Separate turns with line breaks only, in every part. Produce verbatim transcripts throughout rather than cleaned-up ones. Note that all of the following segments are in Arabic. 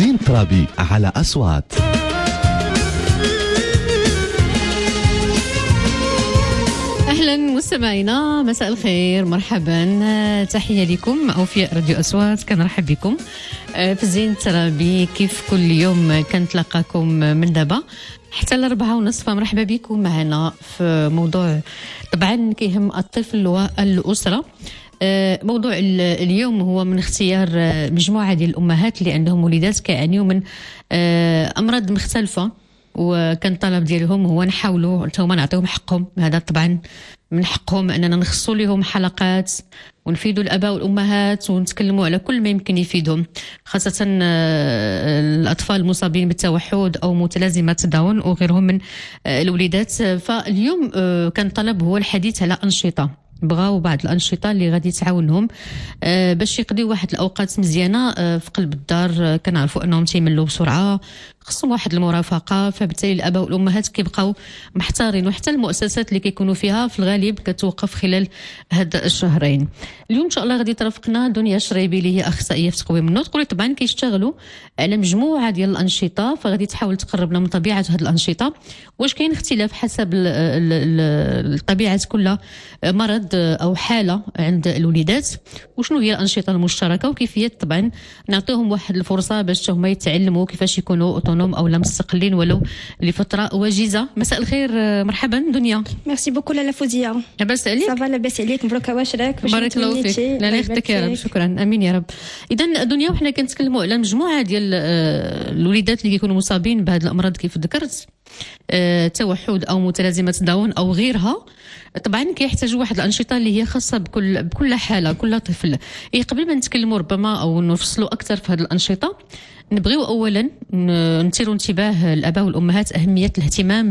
زين ترابي على أصوات.
أهلا مستمعينا، مساء الخير، مرحبا، تحية لكم أوفياء راديو أصوات. كنرحب بكم في زين ترابي كيف كل يوم كنتلاقاكم من دابا حتى الأربعة ونصف. مرحبا بكم معنا في موضوع طبعا كيهم الطفل والأسرة. موضوع اليوم هو من اختيار مجموعة ديال الأمهات اللي عندهم وليدات كيعانيوا من أمراض مختلفة، وكان الطلب ديالهم هو نحاولوا حتى هما نعطيهم حقهم. هذا طبعا من حقهم اننا نخصوا لهم حلقات ونفيدوا الاباء والامهات ونتكلموا على كل ما يمكن يفيدهم، خاصه الاطفال المصابين بالتوحد او متلازمه داون وغيرهم من الوليدات. فاليوم كان طلب هو الحديث على انشطه، بغاو بعض الانشطه اللي غادي تعاونهم باش يقضيو واحد الاوقات مزيانه في قلب الدار. كنعرفوا انهم تيملوا بسرعه، خصهم واحد المرافقه، فبالتالي الاباء والامهات كيبقاو محتارين، وحتى المؤسسات اللي كيكونوا فيها في الغالب كتوقف خلال هاد الشهرين. اليوم ان شاء الله غادي ترافقنا دنيا شريبي اللي هي اخصائيه في تقويم النطق، واللي طبعا كيشتغلوا على مجموعه ديال الانشطه، فغادي تحاول تقرب لنا من طبيعه هاد الانشطه، واش كاين اختلاف حسب الطبيعه كل مرض او حاله عند الوليدات، وشنو هي الانشطه المشتركه، وكيفيه طبعا نعطيهم واحد الفرصه باش هما يتعلموا كيفاش يكونوا اوتونوم او لا مستقلين ولو لفتره وجيزه. مساء اذا مرحبا دنيا.
ميرسي بوكو لاله فوزيه.
لاباس عليك؟
صافا لاباس عليك، مبروك واشراك.
بارك الله فيك. لا لا يخليك يا رب، شكرا، امين يا رب. اذا دنيا وحنا كنتكلموا على مجموعه ديال الوليدات اللي كيكونوا مصابين بهذه الامراض كيف ذكرت، توحد او متلازمه داون او غيرها، طبعا كيحتاجوا واحد الانشطه اللي هي خاصه بكل بكل حاله كل طفل. إيه قبل ما نتكلموا ربما او نفصلوا اكثر في هذه الانشطه، نبغيو اولا نثيروا انتباه الاباء والامهات اهميه الاهتمام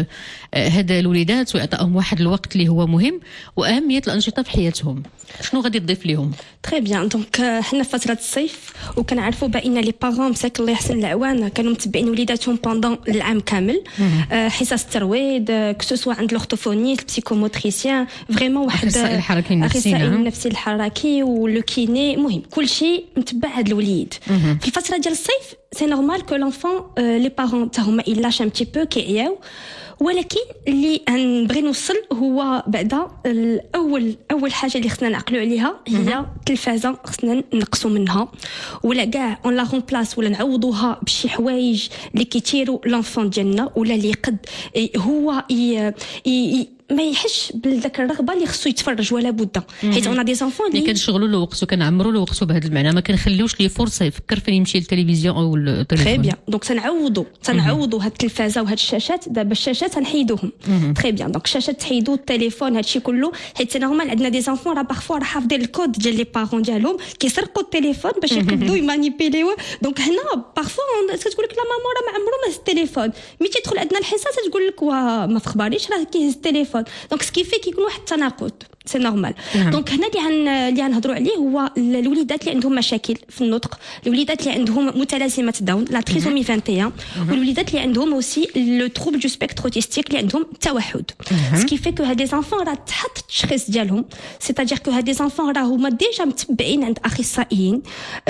بهذا الوليدات واعطائهم واحد الوقت اللي هو مهم، واهميه الانشطه في حياتهم. شنو غادي تضيف لهم؟
تري بيان. دونك حنا في فتره الصيف وكنعرفوا بان لي بارون مساك الله يحسن العوان كانوا متبعين وليداتهم بوندون العام كامل، حصص الترويض كسوسوا عند لورتوفونيست البسيكوموتريسيان، فريمون واحد
اخصائي الحركي النفسي
اخصائي النفسي الحركي ولوكيني، مهم كل شيء متبع هذا الوليد. في الفتره ديال الصيف سي نورمال كو لونفون لي بارون تا هما يلاش ان بتي بو كيعياو، ولكن اللي نبغي نوصل هو بعدا الاول اول حاجه اللي خصنا نعقلوا عليها هي التلفازه، خصنا نقصوا منها ولا كاع اون لا رومبلاس ولا نعوضوها بشي حوايج اللي كيثيروا لونفون ديالنا، ولا اللي قد هو ي... ي... ما يحش بالذاك الرغبه اللي خصو يتفرج ولا بد، حيت انا دي زانفون
اللي كنشغلوا له وقته كنعمروا له وقته بهذا المعنى، ما كنخليوش ليه فرصه يفكر فين يمشي للتلفزيون او التليفون. تري بيان.
دونك تنعوضوا تنعوضوا هاد التلفازه وهاد الشاشات. دابا الشاشات تنحيدوهم. تري بيان. دونك الشاشات تحيدوا، التليفون هادشي كله، حيت نورمال عندنا دي زانفون راه بارفوا راه حافظين الكود ديال لي بارون ديالهم كيسرقوا التليفون باش يقدروا يمانيبيليوه. دونك هنا بارفوا تقول لك لا ماما راه ما عمرو ما هز التليفون، ملي تيدخل عندنا الحصه تقول لك واه ما تخبريش راه كيهز التليفون. دونك سكيفي كيكون واحد التناقض، سي نورمال. دونك هنا اللي هن اللي غنهضروا عليه هو الوليدات اللي عندهم مشاكل في النطق، الوليدات اللي عندهم متلازمه داون لا تريزومي واحد وعشرين، والوليدات اللي عندهم اوسي لو تروبل دو سبيكتر اوتيستيك اللي عندهم التوحد. سكيفي كو هاد لي زانفون راه تحط التشخيص ديالهم، سيتادير كو هاد لي زانفون راه هما ديجا متبعين عند اخصائيين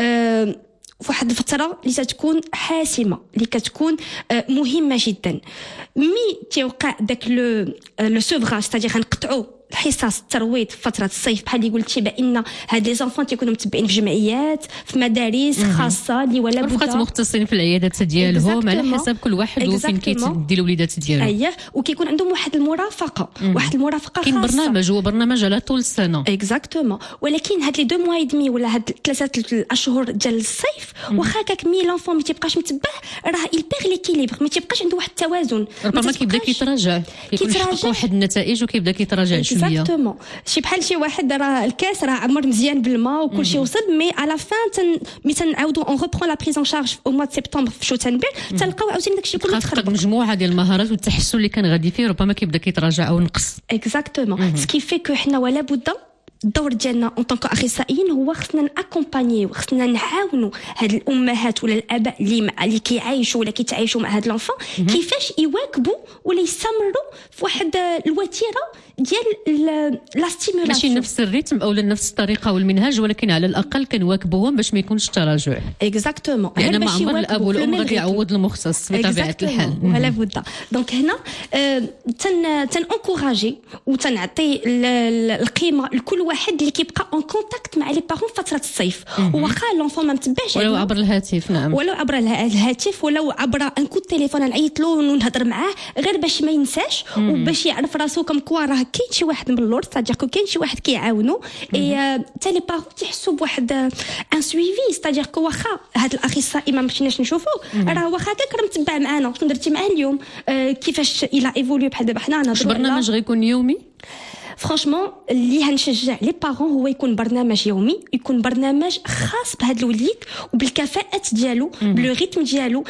أه فواحد الفتره اللي تكون حاسمه، اللي كتكون مهمه جدا. مي تيوقع داك لو لو سوفراج، ستادير غنقطعوا الحصص الترويض في فتره الصيف بحال اللي قلتي، بان هاد لي زانفون تيكونوا متبعين في جمعيات في مدارس خاصه اللي ولا بد
بقات مختصين في العيادات ديالهم على حسب كل واحد وفين كيتدي الوليدات ديالو.
اييه، وكيكون عندهم واحد المرافقه مم. واحد المرافقه خاصه.
كاين برنامج هو برنامج على طول السنه.
اكزاكتومون. ولكن هاد لي دو موا دمي ولا هاد ثلاثه الاشهر ديال الصيف واخا كاك مي لونفون ما تيبقاش متبع، راه يلبيغ ليكيليبر، ما تيبقاش عنده واحد التوازن،
ربما كيبدا كيتراجع، كيكون يحقق واحد النتائج وكيبدا كيتراجع شويه.
اكزاكتومون. شي بحال شي واحد راه الكاس راه عمر مزيان بالماء وكل شيء وصل، مي على فان مي تنعاودوا اون ريبرون لا بريز ان شارج او موا سبتمبر في شوتنبير، تلقاو عاوتاني داكشي كله تخرب.
مجموعه ديال المهارات والتحسن اللي كان غادي فيه ربما كيبدا كيتراجع او نقص.
اكزاكتومون. سكي في كو حنا ولا بد الدور ديالنا اون طونك اخصائيين هو خصنا ناكومبانيو، خصنا نعاونوا هاد الامهات ولا الاباء اللي اللي كيعايشوا ولا كيتعايشوا مع هاد لونفون كيفاش يواكبوا ولا يستمروا في واحد الوتيره ديال لا ستيمولاسيون
ماشي نفس الريتم او نفس الطريقه والمنهاج ولكن على الاقل كنواكبوهم باش ما يكونش تراجع
اكزاكتومون
لان ما عمر الاب والام غادي يعوض المختص بطبيعه الحال
ولا بد دونك هنا تن تن انكوراجي وتنعطي القيمه لكل واحد اللي كيبقى اون كونتاكت مع لي بارون فتره الصيف واخا لونفون ما متبعش
ولو عبر الهاتف نعم
ولو عبر الهاتف ولو عبر ان كود تليفون نعيط له ونهضر معاه غير باش ما ينساش وباش يعرف راسو كم كوا راه كاين شي واحد من اللور ستادير كو كاين شي واحد كيعاونو اي حتى لي بارون تيحسوا بواحد ان سويفي ستادير كو واخا هاد الاخصائي ما مشيناش نشوفوه راه واخا هكاك راه متبع معانا شنو درتي معاه اليوم كيفاش الى ايفوليو بحال دابا حنا نهضروا
برنامج غيكون يومي
فرانشمون اللي هنشجع لي بارون هو يكون برنامج يومي يكون برنامج خاص بهذا الوليد وبالكفاءات ديالو بالريتم ديالو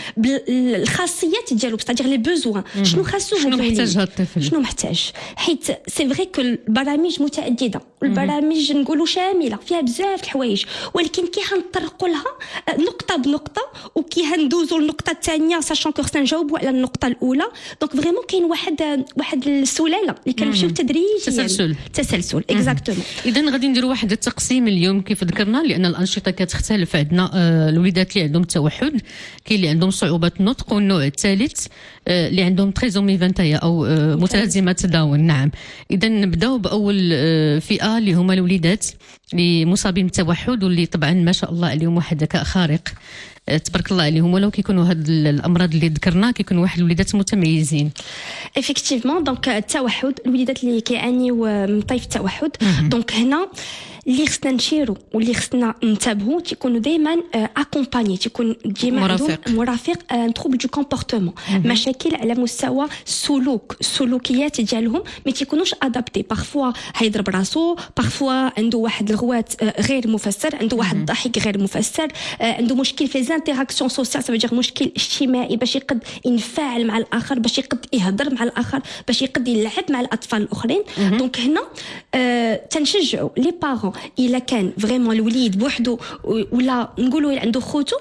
بالخاصيات ديالو ستادير لي بوزوان شنو خاصو هذا الوليد
شنو محتاج هذا الطفل
شنو محتاج حيت سي فري كو البرامج متعدده والبرامج نقولوا شامله فيها بزاف الحوايج ولكن كي هنطرقوا لها نقطه بنقطه وكي هندوزوا للنقطه الثانيه ساشون كو خصنا نجاوبوا على النقطه الاولى دونك فريمون كاين واحد واحد السلاله اللي كنمشيو تدريجيا
تسلسل
تسلسل اكزاكتومون
اذا غادي نديروا واحد التقسيم اليوم كيف ذكرنا لان الانشطه كتختلف عندنا آه الوليدات اللي عندهم توحد كاين اللي عندهم صعوبه النطق والنوع الثالث آه اللي عندهم تريزومي فانتايا او آه متلازمه داون نعم اذا نبداو باول آه فئه اللي هما الوليدات اللي مصابين بالتوحد واللي طبعا ما شاء الله عليهم واحد ذكاء خارق تبارك الله عليهم ولو كيكونوا هاد الامراض اللي ذكرنا كيكونوا واحد الوليدات متميزين
افيكتيفمون دونك التوحد الوليدات اللي كيعانيو من طيف التوحد دونك هنا اللي خصنا نشيرو واللي خصنا ننتبهوا تيكونوا دائما اكومباني تيكون ديما عندهم مرافق ان تروبل دو كومبورتمون مشاكل على مستوى السلوك السلوكيات ديالهم ما تيكونوش ادابتي بارفوا هيضرب راسو بارفوا عنده واحد الغوات غير مفسر عنده واحد الضحك غير مفسر عنده مشكل في ليزانتيراكسيون سوسيال سا فيدير مشكل اجتماعي باش يقد ينفعل مع الاخر باش يقد يهضر مع الاخر باش يقد يلعب مع الاطفال الاخرين دونك هنا تنشجعوا لي بارون الا كان فريمون الوليد بوحده ولا نقولوا عنده خوتو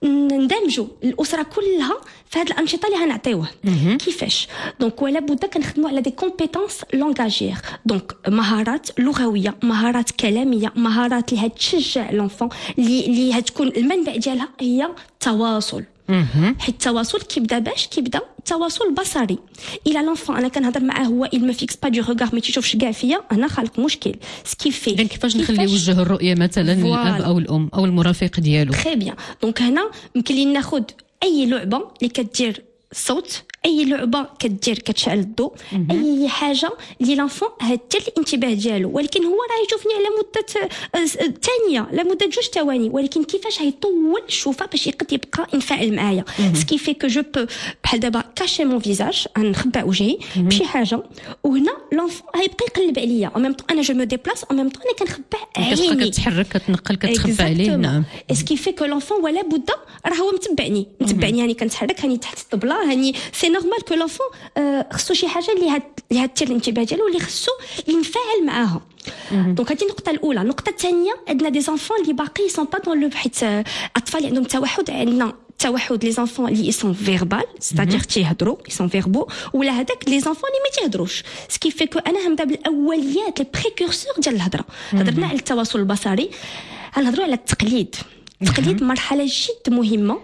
ندمجوا الاسره كلها في هذه الانشطه اللي غنعطيوه كيفاش دونك ولا بد كنخدموا على دي كومبيتونس لونغاجير دونك مهارات لغويه مهارات كلاميه مهارات اللي هتشجع لونفون اللي اللي هتكون المنبع ديالها هي التواصل حيت التواصل كيبدا باش كيبدا تواصل بصري الى لونفون انا كنهضر معاه هو il me fixe pas du regard ما تيشوفش كاع فيا انا خالق مشكل سكيفي
اذا كيفاش نخلي وجه الرؤيه مثلا للاب او الام او المرافق ديالو
تري بيان دونك هنا يمكن لي ناخذ اي لعبه اللي كدير الصوت اي لعبه كدير كتشعل الضوء اي حاجه اللي لانفون هتر الانتباه ديالو ولكن هو راه يشوفني على مده ثانيه لا مده جوج ثواني ولكن كيفاش هيطول الشوفه باش يقد يبقى ينفعل معايا سكي في كو جو بو بحال دابا كاشي مون فيزاج نخبع وجهي بشي حاجه وهنا لانفون هيبقى يقلب عليا او ميم طون انا جو مو ديبلاس او ميم طون انا كنخبع عيني
كتحرك كتنقل كتخبى عليه نعم
اسكي في كو لانفون ولا بد راه هو متبعني متبعني يعني كنتحرك هاني تحت الطبله هاني سي نورمال كو لانفون خصو شي حاجه اللي هاد اللي هتثير الانتباه ديالو اللي خصو ينفعل معاها دونك هذه النقطه الاولى النقطه الثانيه عندنا دي زانفون اللي باقي سون با دون لو حيت اطفال اللي عندهم توحد عندنا توحد لي زانفون اللي سون فيربال ستادير تيهضروا سون فيربو ولا هذاك لي زانفون اللي ما تيهضروش سكي في كو انا هنبدا بالاوليات البريكورسور ديال الهضره هضرنا على التواصل البصري غنهضروا على التقليد التقليد مرحله جد مهمه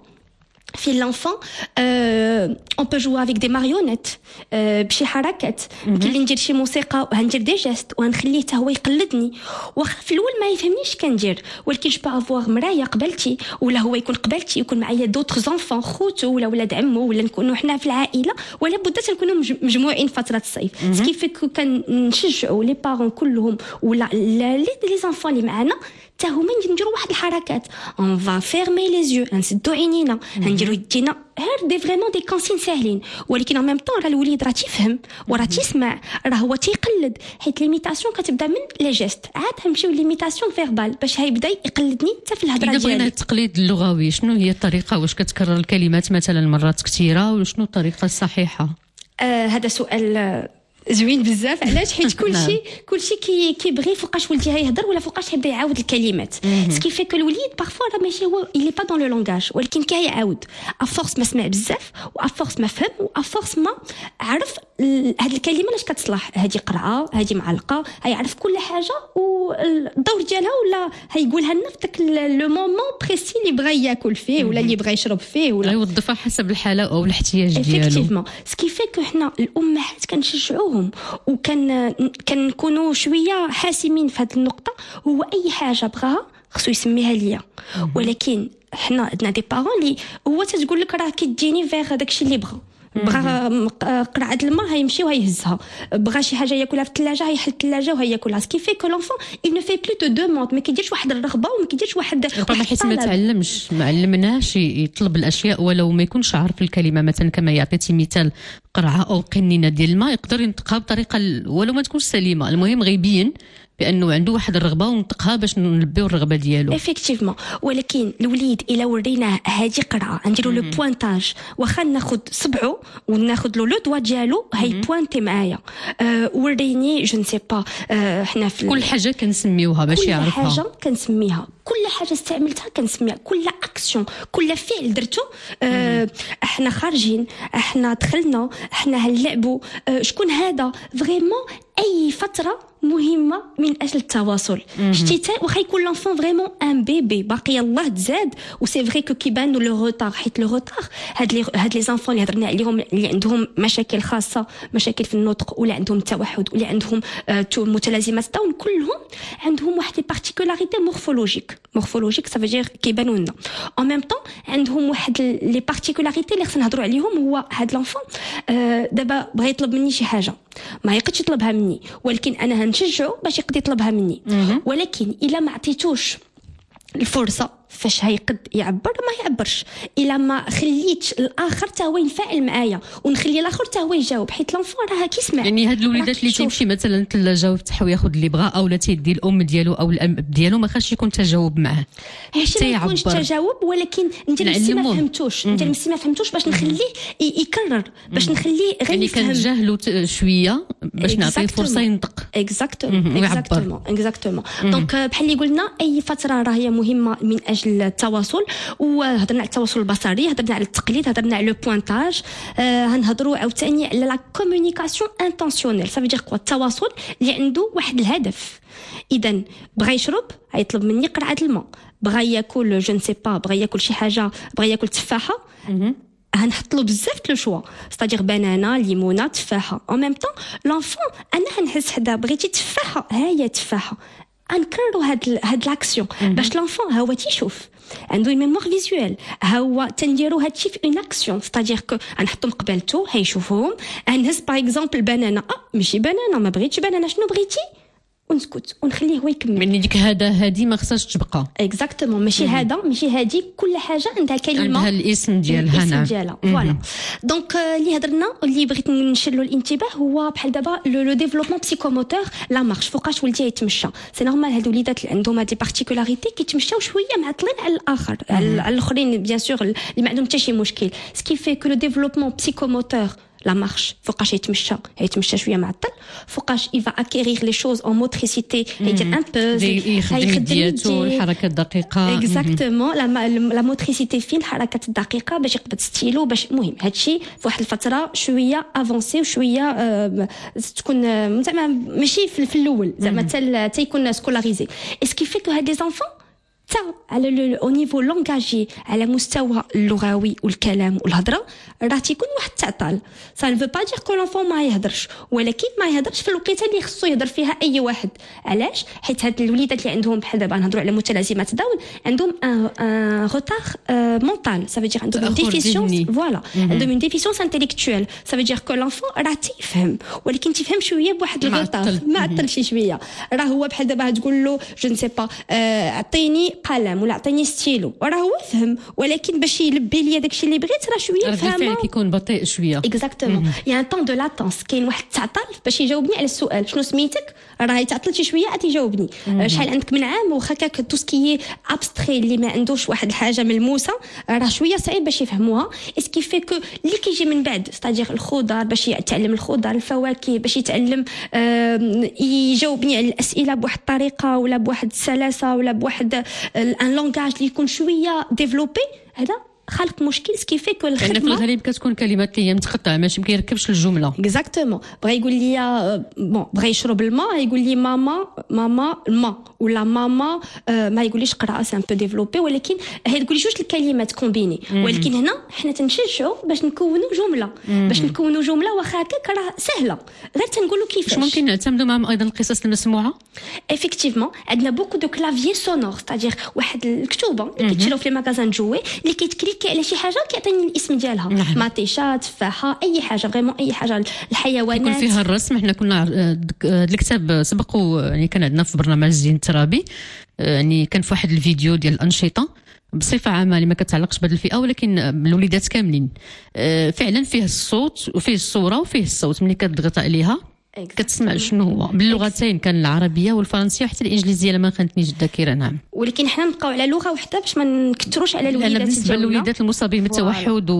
في l'enfant euh, on peut jouer avec des marionnettes euh, بشي حركات يمكن لي ندير شي موسيقى وهندير دي جيست وغنخليه حتى هو يقلدني واخا في الاول ما يفهمنيش كندير ولكن جو با افوار مرايه قبلتي ولا هو يكون قبلتي يكون معايا دوطر زونفون خوتو ولا ولاد عمو ولا نكونوا حنا في العائله ولا بد تنكونوا مجموعين فتره الصيف سكي في كنشجعوا لي بارون كلهم ولا لي زانفون اللي معانا حتى هما نديروا واحد الحركات اون فا فيرمي لي زيو نسدوا عينينا نديروا يدينا غير دي فريمون دي كونسين ساهلين ولكن ان ميم طون راه الوليد راه تيفهم وراه تيسمع راه هو تيقلد حيت ليميتاسيون كتبدا من لي جيست عاد نمشيو ليميتاسيون فيربال باش هيبدا يقلدني حتى في الهضره ديالي.
بغينا التقليد اللغوي شنو هي الطريقه واش كتكرر الكلمات مثلا مرات كثيره وشنو الطريقه الصحيحه؟
آه هذا سؤال زوين بزاف. علاش؟ حيت كلشي كلشي كي كيبغي فوقاش ولدي يهضر ولا فوقاش يبدا يعاود الكلمات. سكي في كو الوليد بارفو راه ماشي هو إلي با دون لو لونغاج، ولكن كي يعاود افورس ما سمع بزاف وافورس ما فهم وافورس ما عرف هاد الكلمه لاش كتصلح، هادي قرعه هادي معلقه، هيعرف كل حاجه والدور ديالها ولا هيقولها لنا في داك لو مومون بريسي اللي بغى ياكل فيه ولا اللي بغى يشرب فيه ولا
يوظفها حسب الحاله او الاحتياج ديالو.
افكتيفمون سكي في كو حنا الامهات كنشجعوهم وكان كنكونوا شويه حاسمين في هذه النقطه. هو اي حاجه بغاها خصو يسميها ليا، ولكن حنا عندنا دي بارون اللي هو تتقول لك راه كيديني فيغ داكشي اللي بغا. بغى قرعه الماء هيمشي وهيهزها، بغى شي حاجه ياكلها في الثلاجه هيحل الثلاجه وهياكلها. سكي في كو لونفون il ne fait plus de demande، ما كيديرش واحد الرغبه وما كيديرش واحد
ربما حيت ما تعلمش ما علمناش يطلب الاشياء ولو ما يكونش عارف الكلمه. مثلا كما يعطيتي مثال قرعه او قنينه ديال الماء يقدر ينطقها بطريقه ولو ما تكونش سليمه، المهم غيبين بانه عنده واحد الرغبه ونطقها باش نلبيو الرغبه ديالو.
افكتيفمون ولكن الوليد الا وريناه هذه قرعه نديروا لو بوينتاج، واخا ناخذ صبعه وناخذ له لو دوا ديالو هي بوينتي معايا. أه وريني جو نسي با أه حنا في
كل حاجه كنسميوها باش يعرفها،
كل حاجه كنسميها، كل حاجه استعملتها كنسميها، كل اكسيون كل فعل درتو. أه احنا خارجين، احنا دخلنا، احنا هنلعبوا، أه شكون هذا فريمون. اي فتره مهمه من اجل التواصل. شتي واخا يكون لونفون فريمون ان بيبي باقي الله تزاد وسي فري كو كيبان لو روتار، حيت لو روتار هاد لي هاد لي زانفون اللي هضرنا عليهم اللي عندهم مشاكل خاصه، مشاكل في النطق ولا عندهم توحد ولا عندهم آه متلازمات داون، كلهم عندهم واحد لي بارتيكولاريتي مورفولوجيك. مورفولوجيك سافو دير كيبانوا لنا ان ميم طون عندهم واحد لي بارتيكولاريتي اللي خصنا نهضروا عليهم. هو هاد لونفون آه دابا بغى يطلب مني شي حاجه ما يقدش يطلبها مني، ولكن انا هنشجعه باش يقدر يطلبها مني. ولكن الا ما عطيتوش الفرصه فاش هيقد يعبر ما يعبرش. الا ما خليتش الاخر حتى هو ينفعل معايا ونخلي الاخر حتى هو يجاوب، حيت لونفون راه كيسمع.
يعني هاد الوليدات اللي تيمشي مثلا الثلاجه ويفتح وياخذ اللي بغا او لا تيدي الام ديالو او الاب ديالو ما خاصش يكون تجاوب معاه،
حتى يعبر تجاوب. ولكن انت مسي ما فهمتوش، انت مسي ما فهمتوش باش نخليه يكرر، باش نخليه غير
يعني كنجهلوا شويه باش نعطيه فرصه ينطق.
اكزاكتومون اكزاكتومون اكزاكتومون دونك بحال اللي قلنا اي فتره راه هي مهمه من اجل التواصل. وهضرنا على التواصل البصري، هضرنا على التقليد، هضرنا على لو بوينتاج، آه هنهضروا عاوتاني على لا كومونيكاسيون انتونسيونيل. صافي دير كوا التواصل اللي عنده واحد الهدف. اذا بغى يشرب هيطلب مني قرعه الماء، بغى ياكل جو نسي با بغى ياكل شي حاجه، بغى ياكل تفاحه، هنحط له بزاف د لو شوا، ستادير بنانه ليمونه تفاحه. ان ميم طون لونفون انا هنحس حدا بغيتي تفاحه ها هي تفاحه، انكرروا هاد هاد لاكسيون باش لونفون ها هو تيشوف عنده ميموار فيزوال. ها هو تنديروا هادشي في اون اكسيون، ستادير كو غنحطهم قبالته هيشوفوهم. غنهز باغ اكزومبل بنانه، اه ماشي بنانه ما بغيتش بنانه، شنو بغيتي ونسكت ونخليه هو يكمل.
من ديك هذا هذه ما خصهاش تبقى
اكزاكتومون، ماشي هذا ماشي هذه، كل حاجه عندها كلمه
عندها الاسم ديالها.
الاسم نعم ديالها فوالا. دونك اللي هضرنا اللي بغيت نشلو الانتباه هو بحال دابا لو ديفلوبمون بسيكوموتور لا مارش، فوقاش ولدي يتمشى. سي نورمال هاد الوليدات اللي عندهم هاد بارتيكولاريتي كيتمشاو شويه معطلين على الاخر على الاخرين بيان سور اللي ما عندهم حتى شي مشكل. سكي في كو لو ديفلوبمون بسيكوموتور لا مارش فوقاش يتمشى يتمشى شويه معطل، فوقاش يفا اكيرير لي شوز اون موتريسيتي، يدير ان بوز
يخدم يدياتو الحركه الدقيقه.
اكزاكتومون لا موتريسيتي فين الحركات الدقيقه باش يقبض ستيلو باش مهم. هادشي في واحد الفتره شويه افونسي وشويه آه تكون زعما ماشي في الاول زعما حتى يكون سكولاريزي. اسكي في كو هاد لي زانفون تا على او نيفو لونغاجي على مستوى اللغوي والكلام والهضره راه تيكون واحد التعطال. سا نفو با دير كو لونفون ما يهضرش، ولكن ما يهضرش في الوقيته اللي خصو يهضر فيها اي واحد. علاش؟ حيت هاد الوليدات اللي عندهم بحال دابا نهضروا على متلازمات داون عندهم ان ان روتار مونتال، سا فيدير عندهم ديفيسيونس فوالا، عندهم ديفيسيونس انتيليكتويل. سا فيدير كو لونفون راه تيفهم ولكن تيفهم شويه بواحد الروتار، ما عطل شي شويه. راه هو بحال دابا تقول له جو نسي با اعطيني قلم ولا عطيني ستيلو راه هو فهم ولكن باش يلبي لي داكشي اللي بغيت راه شويه فهمه
الفعل كيكون بطيء شويه
اكزاكتومون يا ان طون دو لاتونس كاين واحد التعطل باش يجاوبني على السؤال شنو سميتك راه تعطلت شي شويه عاد يجاوبني شحال عندك من عام واخا كاك تو سكي ابستري اللي ما عندوش واحد الحاجه ملموسه راه شويه صعيب باش يفهموها اسكي في كو اللي كيجي من بعد ستادير الخضر باش يتعلم الخضر الفواكه باش يتعلم يجاوبني على الاسئله بواحد الطريقه ولا بواحد السلاسه ولا بواحد ان لونغاج اللي يكون شويه ديفلوبي هذا خلق مشكل سكي في كو الخدمه
يعني في الغالب كتكون كلمات اللي هي متقطعه ماشي ما كيركبش الجمله
اكزاكتومون بغى يقول لي بون بغى يشرب الماء يقول لي ماما ماما الماء ولا ماما ما يقوليش قرا سي ان بو ديفلوبي ولكن هي تقول جوج الكلمات كومبيني ولكن هنا حنا تنشجعوا باش نكونوا جمله باش نكونوا جمله واخا هكاك راه سهله غير تنقولوا كيفاش
ممكن نعتمدوا معهم ايضا القصص المسموعه
ايفيكتيفمون عندنا بوكو دو كلافيي سونور ستادير واحد الكتوبه اللي كيتشراو في لي ماغازان جوي اللي كيتكليكي على شي حاجه كيعطيني الاسم ديالها ماتيشا تفاحه اي حاجه فريمون اي حاجه الحيوانات
يكون فيها الرسم. حنا كنا هذا الكتاب سبق يعني كان عندنا في برنامج الزين الترابي يعني كان في واحد الفيديو ديال الانشطه بصفه عامه اللي ما كتعلقش بهذه الفئه ولكن الوليدات كاملين فعلا فيه الصوت وفيه الصوره وفيه الصوت ملي كتضغط عليها كتسمع شنو هو باللغتين كان العربيه والفرنسيه وحتى الانجليزيه لما خانتنيش الذاكره. نعم
ولكن حنا نبقاو على لغه وحده باش ما نكثروش على الوليدات
بالنسبه للوليدات المصابين بالتوحد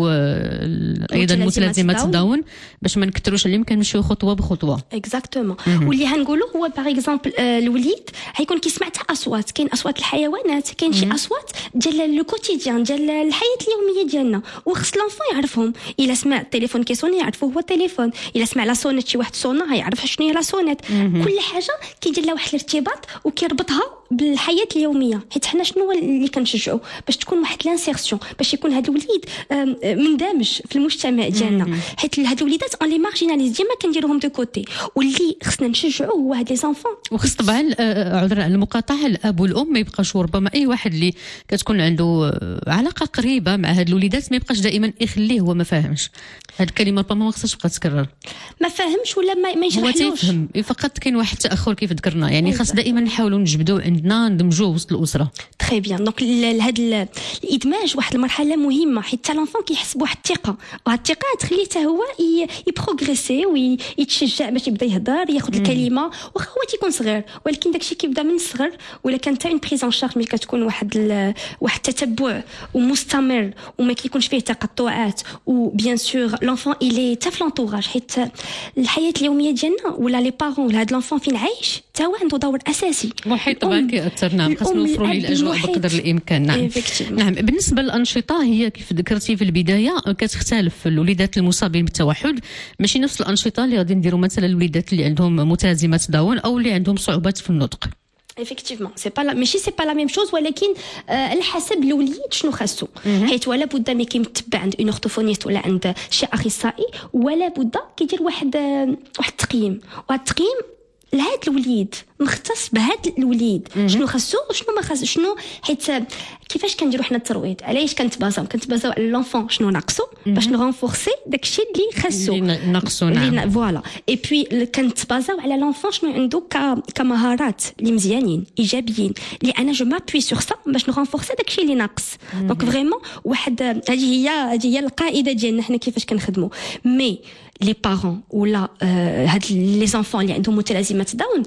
وايضا متلازمات داون باش ما نكثروش عليهم كنمشيو خطوه بخطوه
اكزاكتومون واللي هنقولوا هو باغ اكزومبل الوليد حيكون كيسمع حتى اصوات كاين اصوات الحيوانات كاين شي اصوات ديال لو كوتيديان ديال الحياه اليوميه ديالنا وخص لونفون يعرفهم الا سمع التليفون كيسوني يعرفوا هو التليفون الا سمع لا سونيت شي واحد صونا يعرف شنو هي لا سونيت كل حاجه كيدير لها واحد الارتباط وكيربطها بالحياه اليوميه حيت حنا شنو اللي كنشجعوا باش تكون واحد لانسيرسيون باش يكون هذا الوليد مندمج في المجتمع ديالنا حيت هاد الوليدات اون لي مارجيناليز ديما كنديروهم دو كوتي واللي خصنا نشجعوا هو هاد لي زانفون
وخص طبعا عذرا على المقاطعه الاب والام ما يبقاش ربما اي واحد اللي كتكون عنده علاقه قريبه مع هاد الوليدات ما يبقاش دائما يخليه هو ما فاهمش هاد الكلمه ربما ما خصهاش تبقى تكرر
ما فاهمش ولا ما ما يشرحلوش
تفهم فقط كاين واحد التاخر كيف ذكرنا يعني خاص دائما نحاولوا نجبدوا عندنا ندمجوه وسط الاسره.
تري بيان دونك هذا الادماج واحد المرحله مهمه حيت حتى لونفون كيحس بواحد الثقه وهاد الثقه تخليه حتى هو يبروغريسي ويتشجع باش يبدا يهضر ياخذ الكلمه واخا هو تيكون صغير ولكن داكشي كيبدا من الصغر ولا كان حتى اون بريزون شارج ملي كتكون واحد واحد التتبع ومستمر وما كيكونش فيه تقطعات وبيان سور لونفون الي حتى في لونطوراج حيت الحياه اليوميه ديالنا ولا لي بارون ولا هاد لونفون فين عايش حتى هو عنده دور اساسي
محيط طبعا كيأثر. نعم خاصنا نوفروا ليه الاجواء بقدر الامكان. نعم نعم بالنسبه للانشطه هي كيف ذكرتي في البدايه كتختلف في الوليدات المصابين بالتوحد ماشي نفس الانشطه اللي غادي نديروا مثلا الوليدات اللي عندهم متلازمات داون او اللي عندهم صعوبات في النطق.
effectivement c'est pas la ماشي سي با لا ميم شوز ولكن على حسب الوليد شنو خاصو حيت ولا بد ما كيمتبع عند اون اورتوفونيست ولا عند شي اخصائي ولا بد كيدير واحد واحد التقييم وهذا التقييم لهاد الوليد مختص بهاد الوليد شنو خاصو وشنو ما خاص شنو حيت كيفاش كنديروا حنا الترويض علاش كنتبازاو كنتبازاو على لونفون شنو ناقصو باش نغونفورسي داكشي اللي خاصو
ناقصو. نعم
فوالا اي بوي كنتبازاو على لونفون شنو عنده كمهارات اللي مزيانين ايجابيين اللي انا جو مابوي سور سا باش نغونفورسي داكشي اللي ناقص دونك فريمون واحد هذه هي هذه هي القاعده ديالنا حنا كيفاش كنخدموا مي لي بارون ولا هاد لي زانفون اللي عندهم متلازمات داون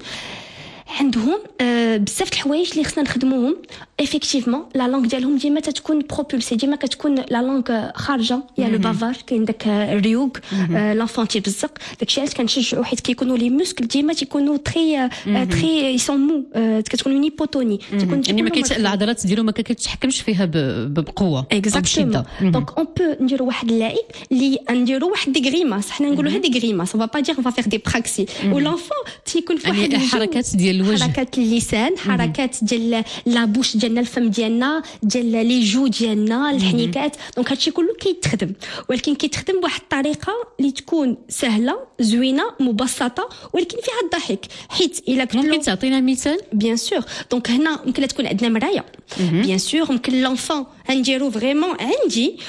عندهم بزاف د الحوايج اللي خصنا نخدموهم ايفيكتيفمون لا لونغ ديالهم ديما تتكون بروبولسي ديما كتكون لا لونغ خارجه يا لو بافار كاين داك الريوغ لانفون تيبزق داكشي علاش كنشجعوا حيت كيكونوا لي موسكل ديما تيكونوا تري تري يسون مو كتكون اون هيبوتوني تكون
يعني ما كيت العضلات ديالو ما كتحكمش فيها بقوه
اكزاكتومون دونك اون بو نديروا واحد اللاعب اللي نديروا واحد دي غريماس حنا نقولوا هادي غريماس فا با دير فا فير دي براكسي ولانفون تيكون في واحد
الحركات ديال الوجه
حركات اللسان حركات ديال لابوش ديالنا الفم ديالنا ديال لي جو ديالنا الحنيكات دونك هادشي كله كيتخدم ولكن كيتخدم بواحد الطريقه اللي تكون سهله زوينه مبسطه ولكن فيها الضحك حيت الا كنت
ممكن تعطينا مثال
بيان سور دونك هنا ممكن تكون عندنا مرايه بيان سور ممكن لونفون نديرو فريمون عندي وها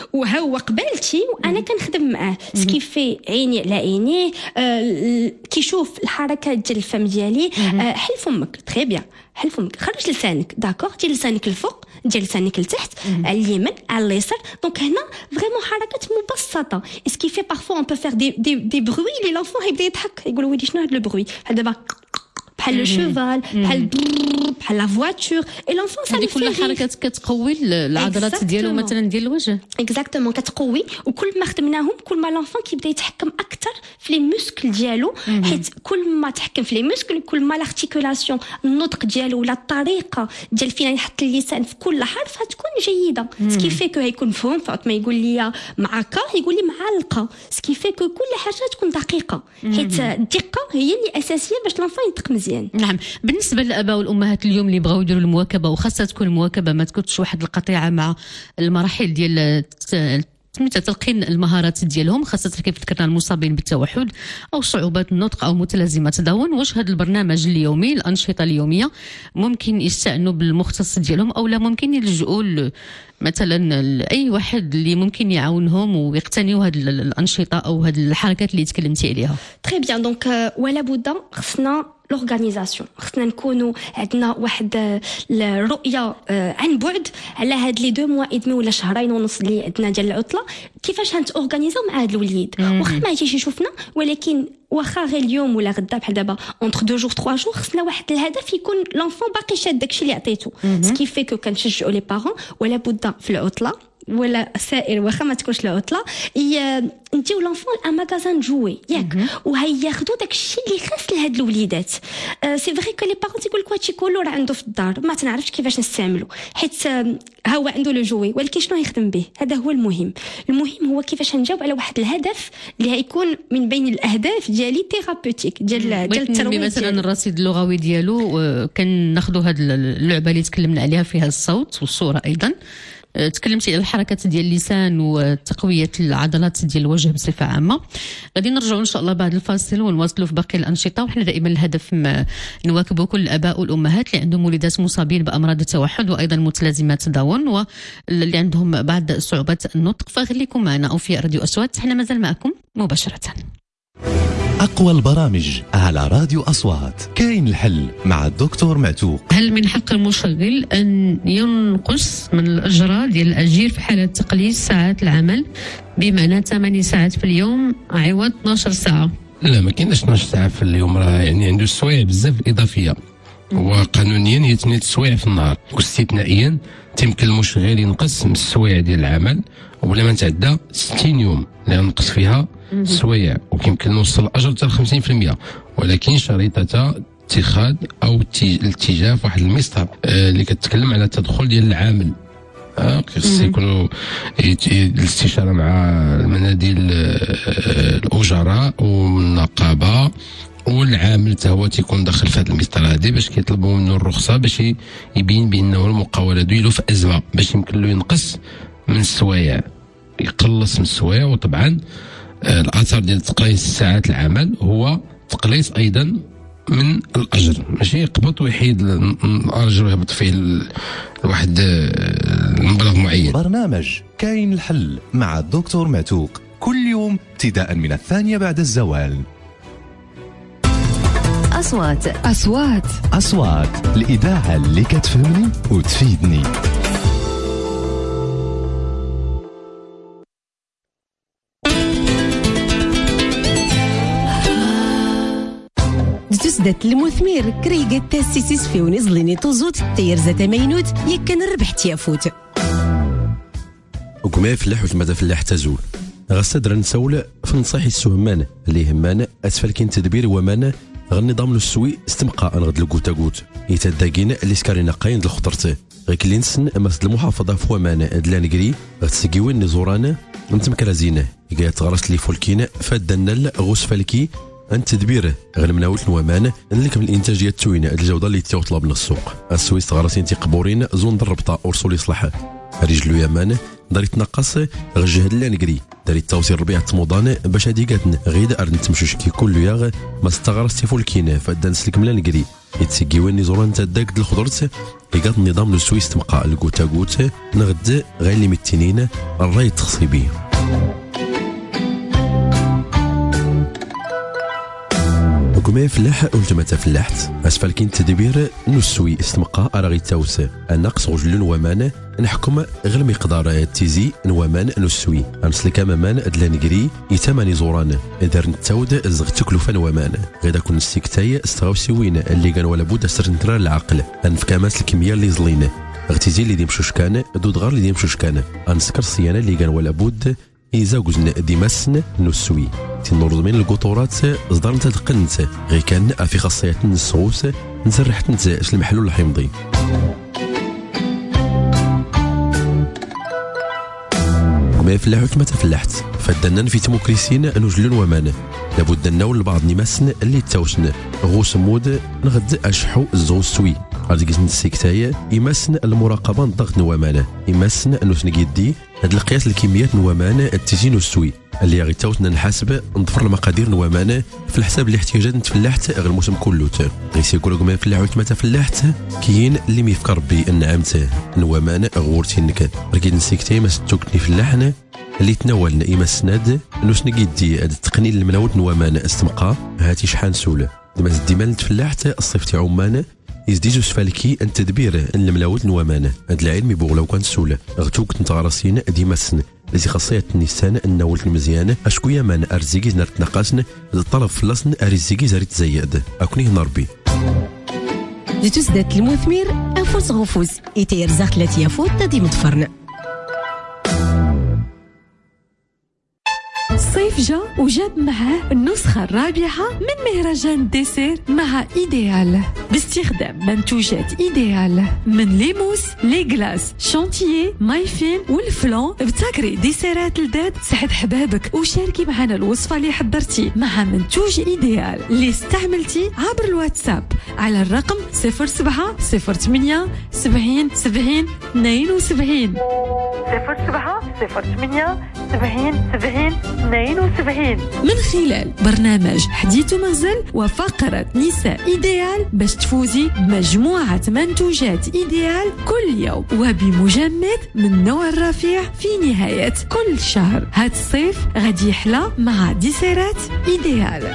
هو قبالتي وانا كنخدم معاه سكيفي عيني على عينيه آه كيشوف الحركات ديال الفم ديالي آه حل فمك تري بيان حل فمك خرج لسانك داكور ديال لسانك الفوق ديال لسانك لتحت على اليمين على اليسار دونك هنا فريمون حركات مبسطه اسكيفي بارفو اون بو فير دي دي دي بروي لي لونفون يبدا يضحك يقول ويلي شنو هاد لو بروي بحال دابا بحال لو شوفال بحال بحال لا فواتور اي لونفون سا لي
كل حركات كتقوي العضلات ديالو مثلا ديال الوجه
اكزاكتومون كتقوي وكل ما خدمناهم كل ما لونفون كيبدا يتحكم اكثر في لي موسكل ديالو حيت كل ما تحكم في لي موسكل كل ما لارتيكولاسيون النطق ديالو ولا الطريقه ديال فين يحط اللسان في كل حرف غتكون جيده سكيفي كو هيكون فهم فاطمه يقول لي معاكا يقول لي معلقه سكيفي كو كل حاجه تكون دقيقه حيت الدقه هي اللي اساسيه باش لونفون ينطق مزيان.
نعم بالنسبه للاباء والامهات اليوم اللي بغاو يديروا المواكبه وخاصه تكون المواكبه ما تكونش واحد القطيعه مع المراحل ديال سميتها تلقين المهارات ديالهم خاصه كيف ذكرنا المصابين بالتوحد او صعوبات النطق او متلازمات داون واش هذا البرنامج اليومي الانشطه اليوميه ممكن يستعنوا بالمختص ديالهم او لا ممكن يلجؤوا مثلا اي واحد اللي ممكن يعاونهم ويقتنيوا هذه الانشطه او هذه الحركات اللي تكلمتي عليها.
تري بيان دونك ولا بد خصنا لورغانيزاسيون خصنا نكونوا عندنا واحد الرؤيه عن بعد على هاد لي دو موا ادمي ولا شهرين ونص اللي عندنا ديال العطله كيفاش غنتورغانيزاو مع هاد الوليد واخا ما يجيش يشوفنا ولكن واخا غير اليوم ولا غدا بحال دابا اونتر دو جور تخوا جور خصنا واحد الهدف يكون لونفون باقي شاد داكشي اللي عطيتو سكي في كو كنشجعوا لي بارون ولا بد في العطله ولا سائر واخا ما تكونش العطله نديو لونفون ان ماغازان جوي ياك وهياخذوا داكشي اللي خاص لهاد الوليدات سي فري كو لي بارون تيقول لك هادشي كله راه عنده في الدار ما تنعرفش كيفاش نستعملو حيت ها هو عنده لو جوي ولكن شنو يخدم به هذا هو المهم المهم هو كيفاش نجاوب على واحد الهدف اللي هيكون من بين الاهداف ديالي ثيرابوتيك ديال ديال الترويج
مثلا الرصيد اللغوي ديالو كناخذوا هاد اللعبه اللي تكلمنا عليها فيها الصوت والصوره ايضا تكلمتي على الحركات ديال اللسان وتقويه العضلات ديال الوجه بصفه عامه. غادي نرجعوا ان شاء الله بعد الفاصل ونواصلوا في باقي الانشطه وحنا دائما الهدف نواكبوا كل الاباء والامهات اللي عندهم وليدات مصابين بامراض التوحد وايضا متلازمات داون واللي عندهم بعض صعوبات النطق فخليكم معنا او في راديو اصوات حنا مازال معكم مباشره.
أقوى البرامج على راديو أصوات كاين الحل مع الدكتور معتوق.
هل من حق المشغل أن ينقص من الأجرة ديال الأجير في حالة تقليص ساعات العمل بمعنى ثمانية ساعات في اليوم عوض اثناش ساعة؟
لا ما كاينش اثناش ساعة في اليوم راه يعني عنده السوايع بزاف إضافية وقانونيا هي ثمانية سوايع في النهار واستثنائيا تيمكن المشغل ينقص من السوايع ديال العمل وبلا ما نتعدى ستين يوم اللي نقص فيها سوايع وكيمكن نوصل الاجر حتى خمسين بالمئة ولكن شريطتها اتخاذ او الاتجاه في واحد المسطره آه اللي كتكلم على التدخل ديال العامل اه خص يكونوا الاستشاره مع المناديل آه الاجراء والنقابه والعامل حتى هو تيكون داخل في هذه المسطره هذه باش كيطلبوا منه الرخصه باش يبين بانه المقاوله ديالو في ازمه باش يمكن له ينقص من السوايع يقلص من السوايع وطبعا الاثر ديال تقليص ساعات العمل هو تقليص ايضا من الاجر ماشي يقبط ويحيد الاجر ويهبط فيه لواحد المبلغ معين.
برنامج كاين الحل مع الدكتور معتوق كل يوم ابتداء من الثانيه بعد الزوال.
أصوات أصوات
أصوات الإذاعة اللي كتفهمني وتفيدني.
تسدت المثمر كريقة تاسيسيس في ونزليني توزوت تير زات مينوت يكن الربح تيافوت
وكما يفلح وكما تفلح تزول غصدر نسول في نصيحي السهمان اللي يهمانا أسفل كين تدبير ومانا غنظام السوي استمقاء غد الكوتا كوت يتداكين اللي سكارينا قاين د الخطرته غير كلي نسن مثل المحافظه في ومانا دلانكري غتسقيوين نزورانا نتمكرازينه يا تغرس لي فولكينا فدنا غوس فالكي ان تدبيره غير مناول الومان نلك من الانتاجيه التوينه الجوده اللي تطلب من السوق السويس تغرسين تيقبورين زون الربطه ورسول اصلاحات رجلو يمانه داري تنقص غجهد لا نقري داري التوصيل ربيع تموضان باش هادي قاتنا غيد ارد نتمشوش كي كل ياغ ما استغرس تيفول كينا فدا نسلك ملا نقري يتسقيوين زوران تداك د الخضرت يقاد النظام لو سويس تبقى الكوتا كوتا نغد غير لي متينين الراي تخصي بيه. كما فلاح ألتما تفلاحت أسفل كين تدبير نسوي استمقى أراغي تاوسة النقص غجلون ومان نحكم غير مقدار تيزي نوامان نسوي أنسلك مامان أدلا نقري يتماني زوران إذا نتاود زغ تكلفا نوامان غيدا كون السيكتاي استغاوسيوين اللي كان ولا بد سرنترا العقل أنفكامات الكمية اللي زلين اغتيزي اللي دي مشوشكان دود غار اللي دي مشوشكان أنسكر صيانة اللي كان ولا بد إذا وزن ديماسن نسوي تنورد من القطورات صدار تدقنت غير كان في خاصيات النصوص نسرحت نت اش المحلول الحمضي. ما فلاحت ما تفلحت فدنا في تموكريسين نجلون ومان لابد نول البعض نماسن اللي تاوسن غوس مود نغد اشحو الزو السوي غادي السيكتايا يمسن المراقبه الضغط نوامانه يمسن انه سنقيدي هاد القياس الكميات نوامانه التزيين السوي اللي غي تاوتنا نحاسب نضفر المقادير نوامانه في الحساب الاحتياجات نتفلاحت غير الموسم كله غيسي يقولوا ما فلاحت ما تفلاحت كاين اللي ميفكر بي النعمته نوامانه غورتي نك ركيد السيكتايا ما ستوكني فلاحنا اللي تناولنا إما السناد نوس نقيدي هاد التقنين المناوت نوامانه استمقى هاتي شحال سوله ديما ديما نتفلاحت الصيف تاع عمانه يزديزو سفالكي ان تدبير الملاوت نوامانه هاد العلم يبغ لو كان سوله غتوك نتغرسين ديما السن لزي خاصيات النسان النولت المزيانه اشكويا مان ارزيكيز نار تناقاسن الطلب فلسن ارزيكيز ريت تزيد اكوني نربي
لتزداد المثمر انفوس غفوز ايتير زاخت التي يفوت تدي متفرن.
الصيف جا وجاب معاه النسخة الرابعة من مهرجان الديسير مع إيديال باستخدام منتوجات إيديال من ليموس لي غلاس شانتيي مايفين والفلون. ابتكري ديسيرات لذات سعد حبابك وشاركي معنا الوصفة اللي حضرتي مع منتوج إيديال اللي استعملتي عبر الواتساب على الرقم صفر سبعة صفر ثمانية سبعين سبعين اثنين وسبعين صفر سبعة صفر ثمانية سبعين سبعين اثنين وسبعين من خلال برنامج حديث منزل وفقرة نساء إيديال باش تفوزي بمجموعة منتوجات إيديال كل يوم وبمجمد من نوع الرفيع في نهاية كل شهر. هاد الصيف غادي يحلى مع ديسيرات إيديال.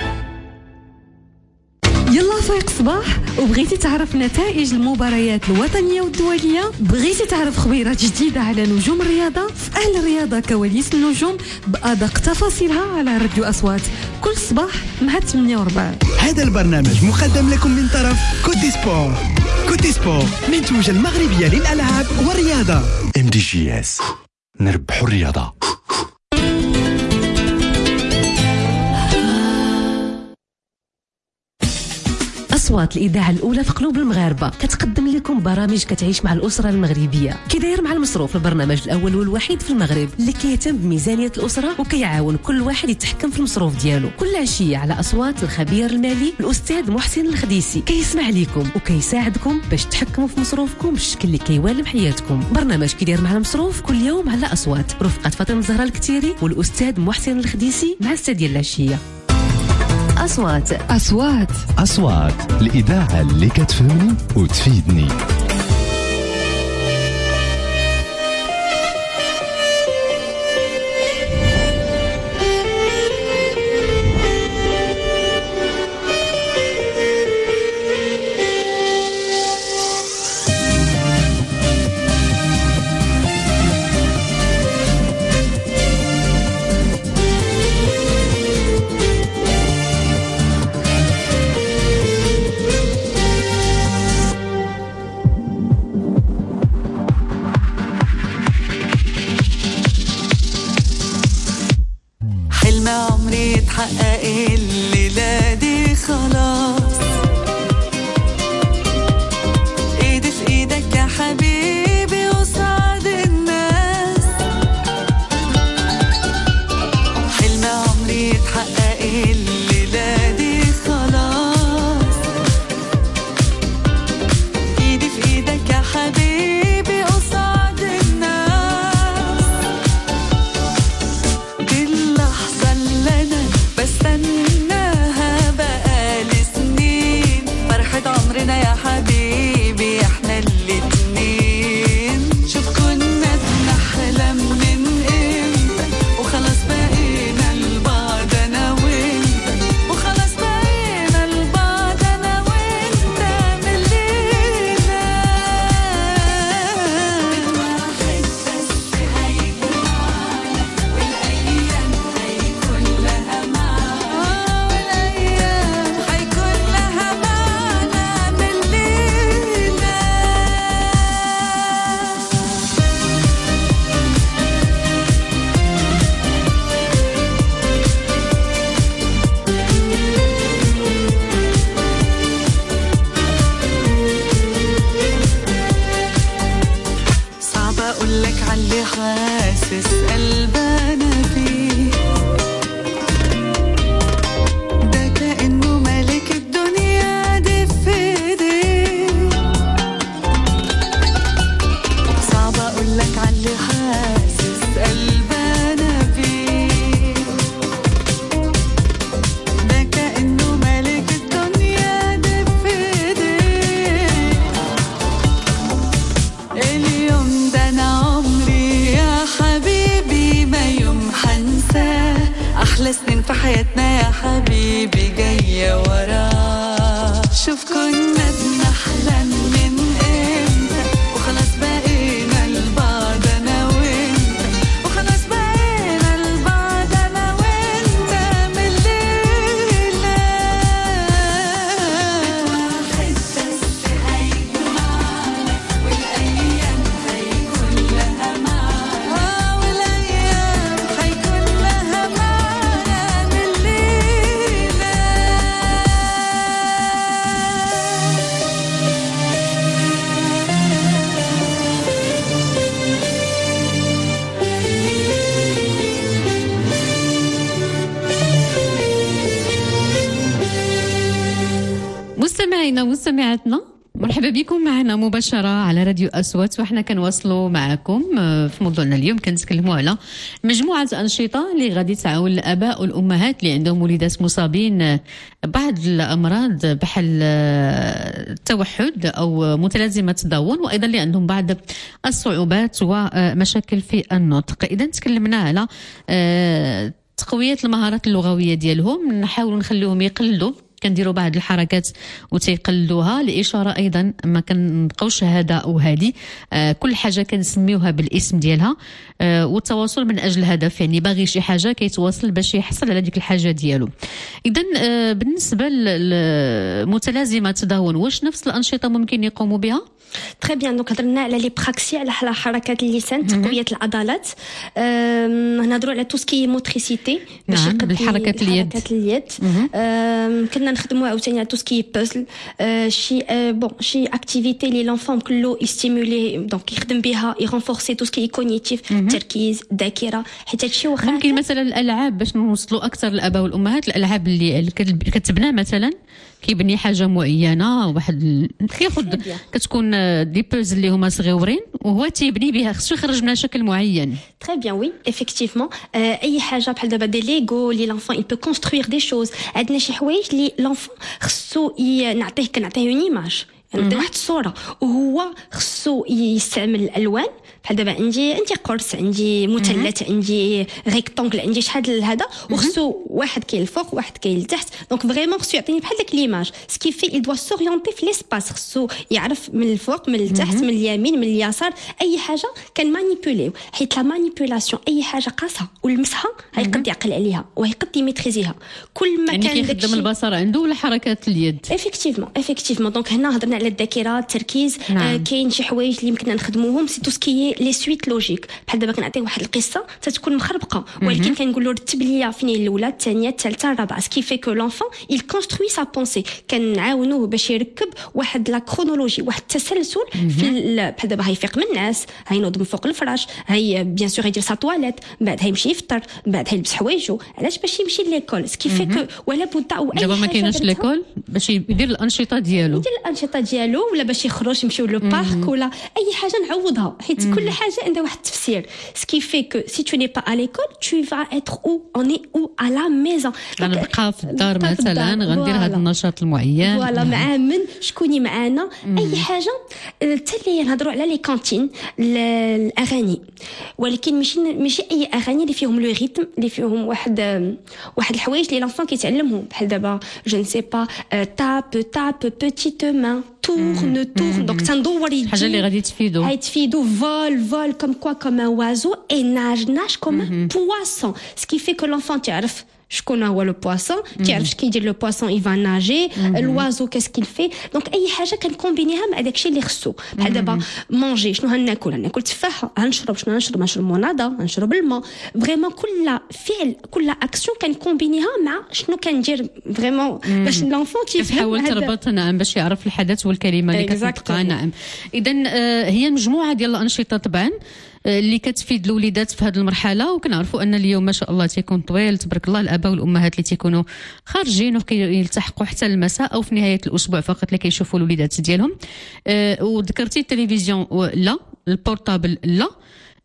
يلا فايق صباح وبغيتي تعرف نتائج المباريات الوطنية والدولية، بغيتي تعرف خبيرات جديدة على نجوم الرياضة في أهل الرياضة كواليس النجوم بأدق تفاصيلها على راديو أصوات كل صباح مع ثمانية وربع.
هذا البرنامج مقدم لكم من طرف كوتي سبور. كوتي سبور منتوجة المغربية للألعاب والرياضة.
ام دي جي اس نربحوا الرياضة.
أصوات الإذاعة الأولى في قلوب المغاربة كتقدم لكم برامج كتعيش مع الأسرة المغربية. كي داير مع المصروف البرنامج الأول والوحيد في المغرب اللي كيهتم بميزانية الأسرة وكيعاون كل واحد يتحكم في المصروف ديالو. كل عشية على أصوات الخبير المالي الأستاذ محسن الخديسي كيسمع ليكم وكيساعدكم باش تحكموا في مصروفكم بالشكل اللي كيوالم حياتكم. برنامج كي داير مع المصروف كل يوم على أصوات رفقة فاطمة الزهراء الكتيري والأستاذ محسن الخديسي مع السادة ديال العشية. أصوات
أصوات
أصوات الإذاعة اللي كتفهمني وتفيدني.
اللحظة اللي أنا بستناها بقالي سنين أحلى سنين في حياتنا يا حبيبي جاية وراه. شوف كنا بنحلم من امتى وخلاص بقينا لبعض أنا وانت، وخلاص بقينا لبعض أنا وانت من الليلة. واحد بس هيجمعنا والأيام هيكون لها معنى، آه والأيام هيكون لها معنى من الليلة.
مستمعينا ومستمعاتنا، مرحبا بكم معنا مباشرة على راديو أصوات، وإحنا كنواصلوا معكم في موضوعنا اليوم. كنتكلموا على مجموعة أنشطة اللي غادي تعاون الآباء والأمهات اللي عندهم وليدات مصابين بعض الأمراض بحال التوحد أو متلازمة داون، وأيضا اللي عندهم بعض الصعوبات ومشاكل في النطق. إذا تكلمنا على تقوية المهارات اللغوية ديالهم، نحاول نخليهم يقلدوا، كنديروا بعض الحركات وتيقلدوها لإشارة أيضا ما كنبقاوش هذا أو هذه، آه كل حاجة كنسميوها بالاسم ديالها، آه والتواصل من أجل هدف، يعني باغي شي حاجة كيتواصل باش يحصل على ديك الحاجة ديالو. إذن آه بالنسبة لمتلازمة داون، واش نفس الأنشطة ممكن يقوموا بها؟
تري بيان. دونك هضرنا على لي براكسي، على حركات اللسان، تقويه العضلات. نهضروا على تو سكي موتريسيتي باش
نعم. بالحركات اليد،
حركات اليد. كنا نخدموا عاوتاني على تو سكي بازل، شي بون شي اكتيفيتي لي لونفون كله يستيمولي، دونك يخدم بها يرونفورسي تو سكي كوغنيتيف، التركيز، الذاكره، حيت هادشي واخا
ممكن مثلا الالعاب باش نوصلوا اكثر للاباء والامهات، الالعاب اللي كتبنى مثلا كيبني حاجه معينه، واحد كياخذ كتكون دي بوز اللي هما صغيورين وهو تيبني بها، خصو يخرج منها شكل معين.
تري بيان وي ايفيكتيفمون. اي حاجه بحال دابا دي ليغو لي لونفون il peut construire des choses. عندنا شي حوايج لي لونفون خصو نعطيه كنعطيه اون ايماج، يعني واحد الصوره، وهو خصو يستعمل الالوان. بحال دابا عندي عندي قرص، عندي مثلث، عندي ريكتونغل، عندي شحال هذا، وخصو واحد كاين الفوق واحد كاين لتحت. دونك فريمون خصو يعطيني بحال داك ليماج، سكي في il doit s'orienter في ليسباس، خصو يعرف من الفوق من التحت من اليمين من اليسار. اي حاجه كان مانيبيوليو، حيت لا مانيبيولاسيون اي حاجه قاسها ولمسها هيقد يعقل عليها وهيقد يميتريزيها. كل ما
يعني
كان
داكشي كيخدم البصر عنده ولا حركات اليد.
ايفيكتيفمون ايفيكتيفمون. دونك هنا هضرنا على الذاكره، التركيز.
نعم.
آه كاين شي حوايج اللي يمكننا نخدموهم، سي تو سكي لي سويت لوجيك. بحال دابا كنعطيه واحد القصه تتكون مخربقه، ولكن كنقول له رتب ليا فين هي الاولى الثانيه الثالثه الرابعه، سكي في كو لونفون il construit sa pensée. كنعاونوه باش يركب واحد لا كرونولوجي، واحد التسلسل في بحال دابا هيفيق من الناس، هينوض من فوق الفراش، هي بيان سور يدير سا تواليت، بعد هيمشي يفطر، بعد هيلبس حوايجو، علاش باش يمشي ليكول. سكي في كو ولا بد او اي
دابا ما كايناش ليكول باش يدير الانشطه ديالو،
يدير الانشطه ديالو، ولا باش يخرج يمشيو لو بارك، ولا اي حاجه نعوضها، حيت كل حاجه عندها واحد التفسير. سكي في كو سي tu n'es pas à l'école tu vas être où on est où à la maison.
غنبقى في الدار مثلا، غندير هذا النشاط المعين،
فوالا مع من شكوني معانا. اي حاجه حتى اللي نهضروا على لي كانتين الاغاني، ولكن ماشي ماشي اي اغاني اللي فيهم لو ريتم، اللي فيهم واحد واحد الحوايج اللي لونفون كيتعلمهم، بحال دابا جو ني سي با تاب تاب بيتيت مان تورن تورن. دونك تندور يجي
حاجه اللي غادي تفيدو،
هاي تفيدو فول فول كوم كوا كوم ان وازو اي ناج ناج كوم ان بواسون. سكي في كو لونفون تعرف شكون هو لو بواسون، تعرف اش كيدير لو بواسون يفا ناجي، الوازو كاس كيل في. دونك اي حاجه كنكومبينيها مع داكشي اللي خصو. بحال دابا مونجي، شنو هناكل؟ هناكل تفاحه، هنشرب شنو هنشرب؟ نشرب مناضه، هنشرب الماء. فريمون كل فعل كل اكسيون كنكومبينيها مع شنو كندير فريمون باش لونفون
كيفهم تربط. نعم، باش يعرف الحدث والكلمه اللي كتبقى. نعم. اذا هي مجموعه ديال الانشطه طبعا اللي كتفيد الوليدات في هذه المرحله، وكنعرفوا ان اليوم ما شاء الله تيكون طويل تبارك الله. الاباء والامهات اللي تيكونوا خارجين وكيلتحقوا حتى المساء او في نهايه الاسبوع فقط اللي كيشوفوا الوليدات ديالهم. أه وذكرتي التلفزيون لا، البورطابل لا،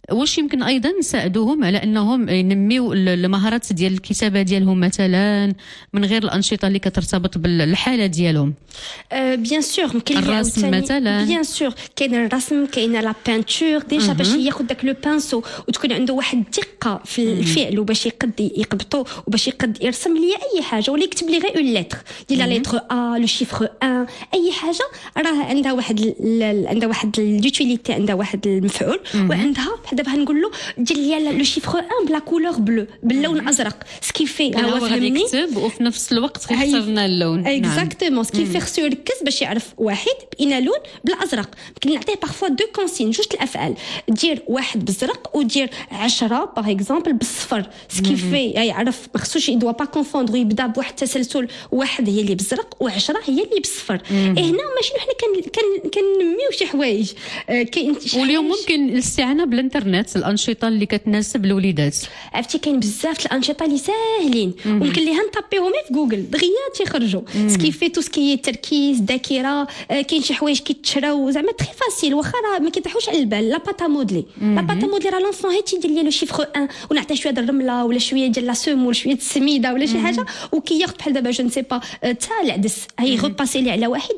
واش يمكن ايضا نساعدوهم على انهم ينميو المهارات ديال الكتابه ديالهم مثلا من غير الانشطه اللي كترتبط بالحاله ديالهم؟
بيان سور ممكن
الرسم مثلا.
بيان سور كاين الرسم، كاين لا بانتور ديجا باش ياخذ داك لو بانسو وتكون عنده واحد الدقه في الفعل وباش يقد يقبطو وباش يقد يرسم لي اي حاجه ولا يكتب لي غير اون لتر ديال لا لتر ا لو شيفر واحد اي حاجه راه عندها واحد عندها واحد اليوتيليتي، عندها واحد المفعول وعندها بحال دابا نقول له دير لي لو شيفر واحد بلا كولور بلو باللون ازرق سكيفي هو
فهمني يكتب وفي نفس الوقت غيختار لنا اللون.
اكزاكتومون سكيفي خصو يركز باش يعرف واحد بين لون بالازرق. ممكن نعطيه بارفوا دو كونسين جوج الافعال، دير واحد بالزرق ودير عشرة باغ اكزومبل بالصفر سكيفي يعرف ما خصوش يدوا با كونفوندر يبدا بواحد التسلسل، واحد هي اللي بالزرق وعشرة هي اللي بالصفر. هنا ماشي حنا كن كنميو شي حوايج كاين
واليوم ممكن الاستعانه بالانترنت الانشطه اللي كتناسب الوليدات.
عرفتي كاين بزاف الانشطه اللي ساهلين وممكن ليها نطابيهم في جوجل دغيا تيخرجوا سكيفي تو سكي التركيز ذاكره. كاين شي حوايج كيتشراو زعما تري فاسيل واخا راه ما كيطيحوش على البال. لا باتا مودلي لا باتا مودلي راه لونفون هي تيدير لي لو شيفر واحد ونعطيه شويه د الرمله ولا شويه ديال لا سومول شويه السميده ولا شي حاجه وكياخذ بحال دابا جو نسي با تا العدس هي غوباسي لي على واحد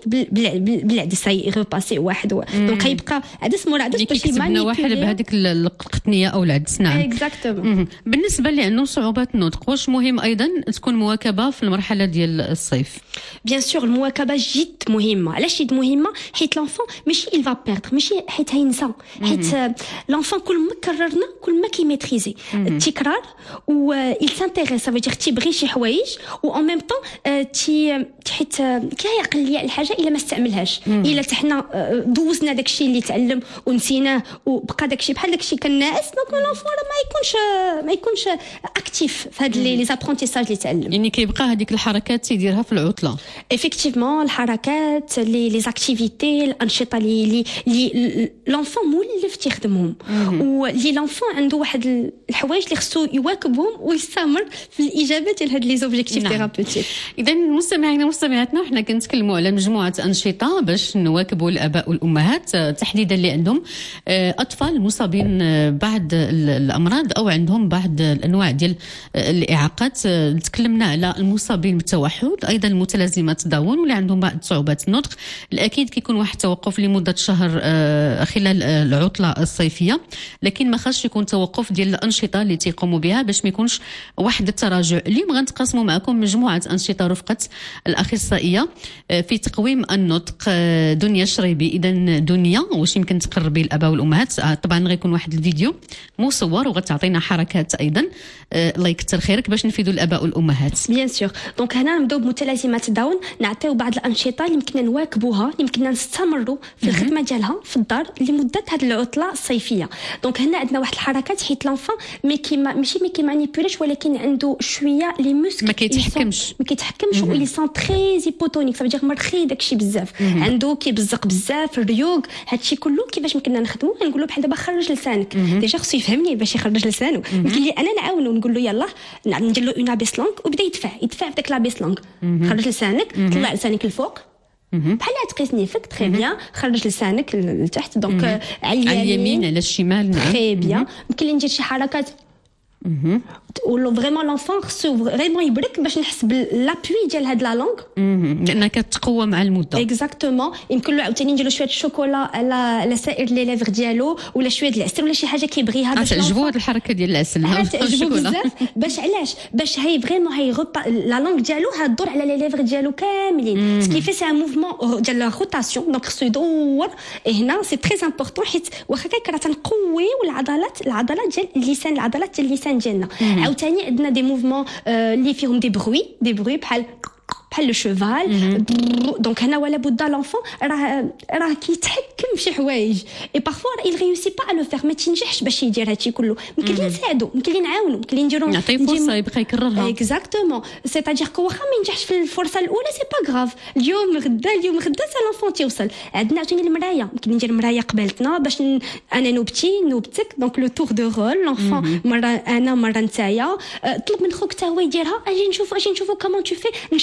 بالعدس هي غوباسي واحد دونك غيبقى عدس مور عدس باش
يمانيبيولي واحد بهذيك القطنيه او العدس. نعم
اكزاكتومون.
بالنسبه اللي عندهم صعوبات النطق واش مهم ايضا تكون مواكبه في المرحله ديال الصيف؟
بيان سور المواكبه جد مهمه. علاش جد مهمه؟ حيت لونفون ماشي il va perdre ماشي حيت هينسى حيت لونفون كل ما كررنا كل ما كيميتريزي التكرار و il s'intéresse ça veut dire تيبغي شي حوايج و en même temps تي حيت كيعقل ليا الحاجه الا ما استعملهاش الا حنا دوزنا داكشي اللي تعلم ونسيناه وبقى داكشي بحال داكشي كناعس دونك لونفون ما يكونش ما يكونش اكتيف في هاد لي زابرونتيساج اللي تعلم.
يعني كيبقى هذيك الحركات تيديرها في العطله.
ايفيكتيفمون الحركات لي لي اكتيفيتي الانشطه اللي اللي لونفون مولف تيخدمهم واللي لونفون عنده واحد الحوايج اللي خصو يواكبهم ويستمر في الاجابه ديال هاد لي زوبجيكتيف ثيرابوتيك.
اذا مستمعينا ومستمعاتنا حنا كنتكلموا على مجموعه انشطه باش نواكبوا الاباء والامهات تحديدا اللي عندهم اطفال مصابين بعض الامراض او عندهم بعض الانواع ديال الاعاقات. تكلمنا على المصابين بالتوحد ايضا المتلازمات داون واللي عندهم بعض صعوبات النطق. الاكيد كيكون واحد التوقف لمده شهر خلال العطله الصيفيه، لكن ما خاصش يكون توقف ديال الانشطه اللي تيقوموا بها باش ما يكونش واحد التراجع. اليوم غنتقاسموا معكم مجموعه انشطه رفقه الاخصائيه في تقويم النطق دنيا شريبي. اذا دنيا واش يمكن تقربي الاباء والامهات؟ طبعا غيكون واحد الفيديو مصور وغتعطينا حركات ايضا الله يكثر خيرك باش نفيدوا الاباء والامهات.
بيان سور دونك هنا نبداو بمتلازمات داون نعطيو بعض الانشطه اللي يمكننا نواكبوها اللي يمكننا نستمروا في الخدمه ديالها في الدار لمده هذه العطله الصيفيه. دونك هنا عندنا واحد الحركات حيت لونفون مي كيما ماشي مي كيمانيبيوليش ولكن عنده شويه لي موسك
ما كيتحكمش
ما كيتحكمش و لي سون تري هيبوتونيك صافي دير مرخي داكشي بزاف عنده كيبزق بزاف الريوق هادشي كله كيفاش يمكننا نخدموه نقولوا بحال دابا خرج لسانك ديجا خصو يفهمني باش يخرج لسانه يمكن لي انا نعاونو نقول له يلا ندير له اون ابيس لونغ وبدا يدفع يدفع بداك لابيس لونغ خرج لسانك طلع لسانك الفوق بحال تقيسني فك تري بيان خرج لسانك لتحت دونك على
اليمين على الشمال. نعم
تري بيان ممكن لي ندير شي حركات ولو فريمون لونفون خصو فريمون يبرك باش نحس بالابوي ديال هاد لا لونغ
لانها كتقوى مع المده.
اكزاكتومون يمكن له عاوتاني نديرو شويه الشوكولا على على سائر لي ليفر ديالو ولا شويه د العسل ولا شي حاجه كيبغيها باش
تعجبو هاد الحركه ديال العسل
تعجبو بزاف باش علاش باش هي فريمون هي لا لونغ ديالو هتدور على لي ليفر ديالو كاملين سكيفي سي ان موفمون ديال لا روتاسيون دونك خصو يدور هنا سي تري امبورطون حيت واخا كيكرا تنقويو العضلات العضلات ديال اللسان العضلات ديال اللسان ديالنا. عاوتاني عندنا دي موفمون اللي فيهم دي بروي دي بروي بحال بحال لو شوفال دونك هنا ولا بد لونفون راه راه كيتحكم في شي حوايج اي بارفوا il réussit pas à le faire ما تنجحش باش يدير هادشي كله. يمكن لي نساعدو يمكن لي نعاونو يمكن لي نديرو
نعطيه فرصه يبقى يكررها.
اكزاكتومون سي تادير كو واخا ما ينجحش في الفرصه الاولى سي با غاف اليوم غدا اليوم غدا سا لونفون تيوصل. عندنا عاوتاني المرايه يمكن ندير مرايه قبالتنا باش ن... انا نوبتي نوبتك دونك لو تور دو رول لونفون مره انا مره نتايا طلب من خوك حتى هو يديرها اجي نشوف اجي نشوفوا كومون تو في نشاركوا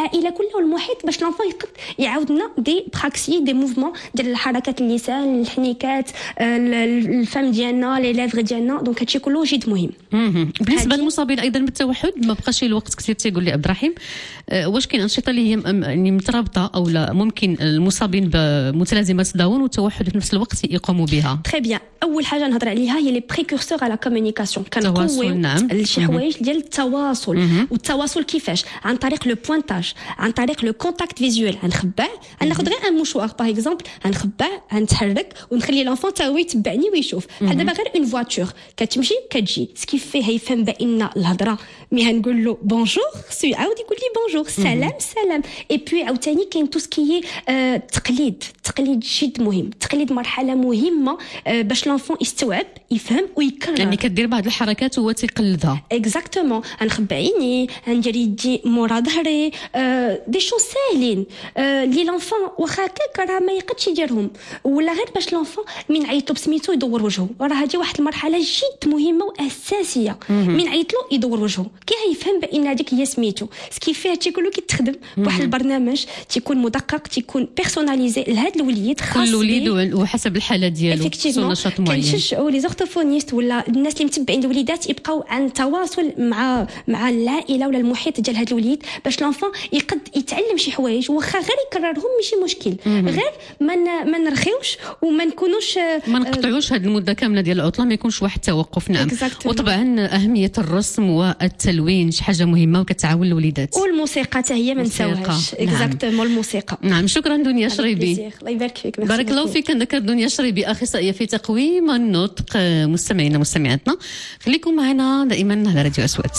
العائله كلها والمحيط باش لونفون يقد يعاود لنا دي براكسي دي موفمون ديال حركات اللسان الحنيكات الفم ديالنا لي ليفغ ديالنا دونك هادشي كله جد مهم.
بالنسبه للمصابين ايضا بالتوحد ما بقاش الوقت كثير تيقول لي عبد الرحيم أه واش كاين انشطه اللي هي يعني مترابطه او لا ممكن المصابين بمتلازمات داون والتوحد في نفس الوقت يقوموا بها؟
تري بيان. اول حاجه نهضر عليها هي لي بريكورسور على كومونيكاسيون كنقويو
نعم.
شي حوايج ديال التواصل. مم. والتواصل كيفاش؟ عن طريق لو بوينتاج عن طريق لو كونتاكت فيزوال غنخبع غناخذ غير ان موشوار باغ اكزومبل غنخبع غنتحرك ونخلي لونفون تا هو يتبعني ويشوف. بحال دابا غير اون فواتور كتمشي كتجي سكيف فيه يفهم بان الهضره مي هنقول له بونجور سي عاود يقول لي بونجور سلام سلام. اي بي عاوتاني كاين تو سكي التقليد التقليد جد مهم. التقليد مرحله مهمه باش لونفون يستوعب يفهم ويكرر
يعني كدير بعض الحركات هو تيقلدها
اكزاكتومون. غنخبى عيني غندير يدي مورا ظهري دي شو ساهلين لي لونفون واخا هكاك راه ما يقدش يديرهم ولا غير باش لونفون من عيط له بسميتو يدور وجهه راه هذه واحد المرحله جد مهمه واساسيه. من عيط له يدور وجهه كي يفهم بان هذيك هي سميتو سكي فيه هادشي كله كيتخدم بواحد البرنامج تيكون مدقق تيكون بيرسوناليزي لهاد الوليد خاص
كل وليد وحسب الحاله ديالو خصو نشاط معين.
كنشجعوا لي زورتوفونيست ولا الناس اللي متبعين الوليدات يبقاو عن تواصل مع مع العائله ولا المحيط ديال هاد الوليد باش لونفون يقد يتعلم شي حوايج واخا غير يكررهم ماشي مشكل. غير ما ما نرخيوش وما نكونوش
ما نقطعوش هاد المده كامله ديال العطله ما يكونش واحد التوقف. نعم. وطبعا اهميه الرسم والتلوين شي حاجه مهمه وكتعاون الوليدات
والموسيقى حتى هي ما نساوهاش. اكزاكتومون الموسيقى.
نعم. شكرا دنيا شريبي.
الله يبارك فيك.
بارك الله فيك. نذكر دنيا شريبي اخصائيه في تقويم النطق. مستمعينا مستمعاتنا خليكم معنا دائما على راديو أصوات.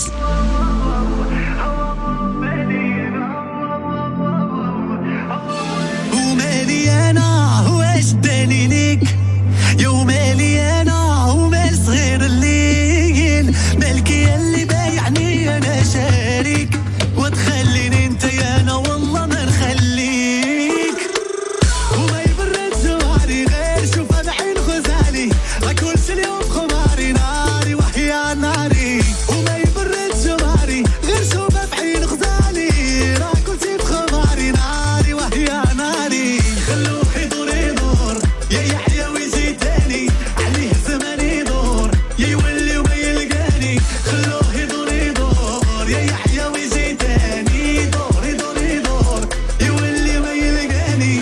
ومالي انا واش داني ليك يومالي انا ومال صغير الليل مالكي اللي بايعني انا شاريك وتخليني انت يا انا والله ما نخليك وما يبرد جواري غير شوفها بعين خزالي اكل شي اليوم خماري ناري وحيا ناري وما يبرد جواري غير شوفها بعين خزالي راكل شي بخماري ناري وحيا ناري خلوه يدور يدور يا يحيى ويجي تاني عليه زمان يدور يا يولي وما يلقاني خلوه يدور يدور يا يحيى ويجي تاني يدور يدور يدور يولي ما يلقاني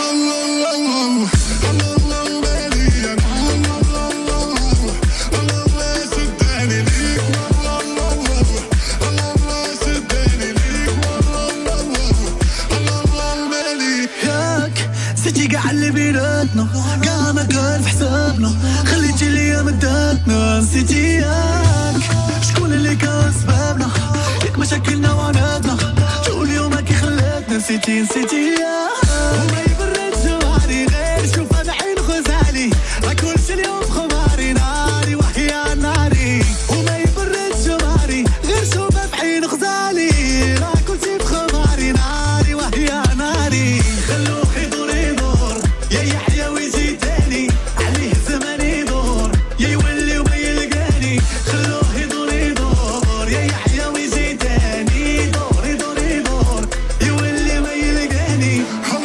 ياك سيتي قاع اللي بيناتنا قاع ما كان في حسابنا خليتي ليا مداتنا نسيتي ياك شكون اللي كان سبابنا ياك مشاكلنا وعنادنا شو اليوم كي خلاتنا نسيتي نسيتي ياك وما يبرد جواري غير شوفها بعين خزالي راكل شي اليوم خماري ناري وحيا ناري وما يبرد جواري غير شوفها بعين خزالي راكل شي بخماري ناري وحيا ناري خلوه يدور يدور يا يحيى ويجي تاني عليه زمان يدور يا يولي وما يلقاني خلوه يدور يدور يا يحيى ويجي تاني يدور يدور يدور يولي ما يلقاني